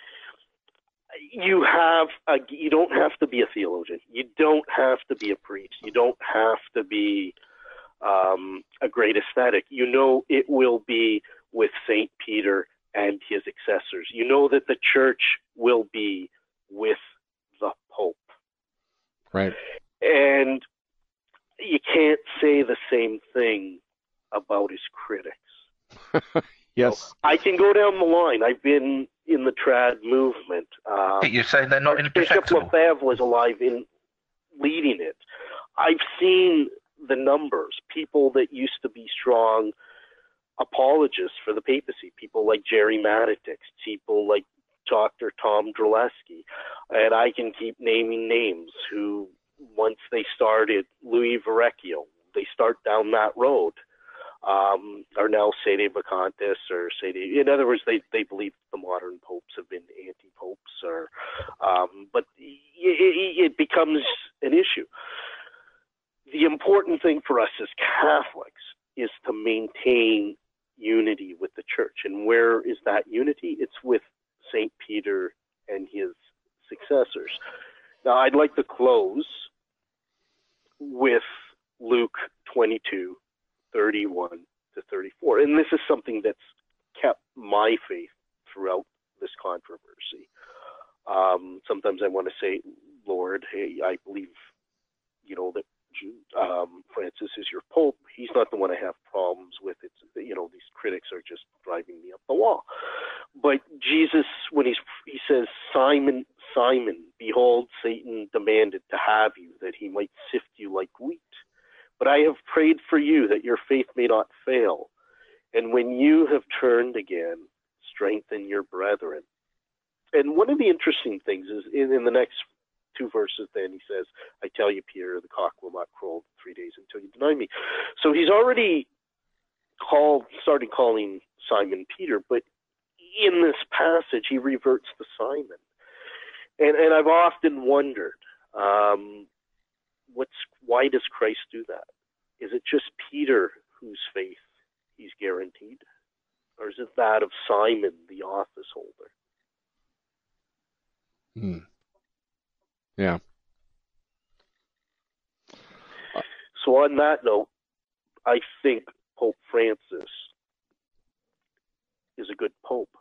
You have a, you don't have to be a theologian. You don't have to be a priest. You don't have to be um, a great ascetic. You know it will be with Saint Peter and his successors. You know that the church will be with the Pope. Right. And you can't say the same thing about his critics. Yes. So I can go down the line. I've been in the trad movement. Um, You're saying they're not Bishop indefectible? Lefebvre was alive in leading it. I've seen the numbers. People that used to be strong apologists for the papacy, people like Jerry Matitix, people like Doctor Tom Drolesky, and I can keep naming names who, once they started Louis Verrecchio, they start down that road, um, are now Sede Vacantis or Sede. In other words, they, they believe the modern popes have been anti-popes, or, um, but it, it becomes an issue. The important thing for us as Catholics is to maintain unity with the church. And where is that unity? It's with Saint Peter and his successors. Now, I'd like to close with Luke twenty-two, thirty-one to thirty-four. And this is something that's kept my faith throughout this controversy. Um, sometimes I want to say, Lord, hey, I believe, you know, that um, Francis is your Pope. He's not the one I have problems with. It's, you know, these critics are just driving me up the wall. But Jesus, when he's, he says, Simon, Simon, behold, Satan demanded to have you, that he might sift you like wheat. But I have prayed for you that your faith may not fail. And when you have turned again, strengthen your brethren. And one of the interesting things is in, in the next two verses, then he says, I tell you, Peter, the cock will not crow three days until you deny me. So he's already called, started calling Simon Peter, but in this passage, he reverts to Simon. And, and I've often wondered, um, what's, why does Christ do that? Is it just Peter whose faith he's guaranteed? Or is it that of Simon, the office holder? Hmm. Yeah. So on that note, I think Pope Francis is a good pope.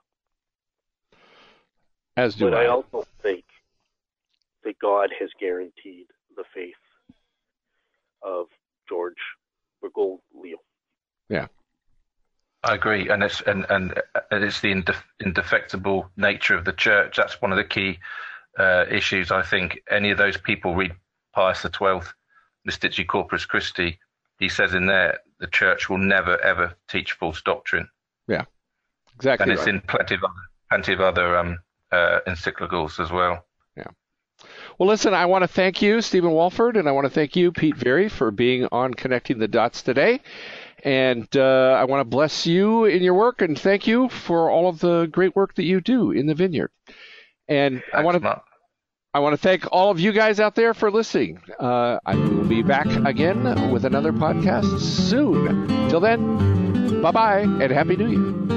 As do but I. I also think that God has guaranteed the faith of George Bergoglio. Yeah. I agree, and it's and and it's the indef- indefectible nature of the church. That's one of the key uh, issues. I think any of those people read Pius the Twelfth, Mystici Corpus Christi. He says in there, the church will never ever teach false doctrine. Yeah, exactly. And it's right. in plenty of other, plenty of other um, uh, encyclicals as well. Yeah. Well, listen, I want to thank you, Stephen Walford, and I want to thank you, Pete Very, for being on Connecting the Dots today. And uh, I want to bless you in your work and thank you for all of the great work that you do in the Vineyard. And Thanks, I want to Matt. I want to thank all of you guys out there for listening. Uh, I will be back again with another podcast soon. Till then, bye-bye and Happy New Year.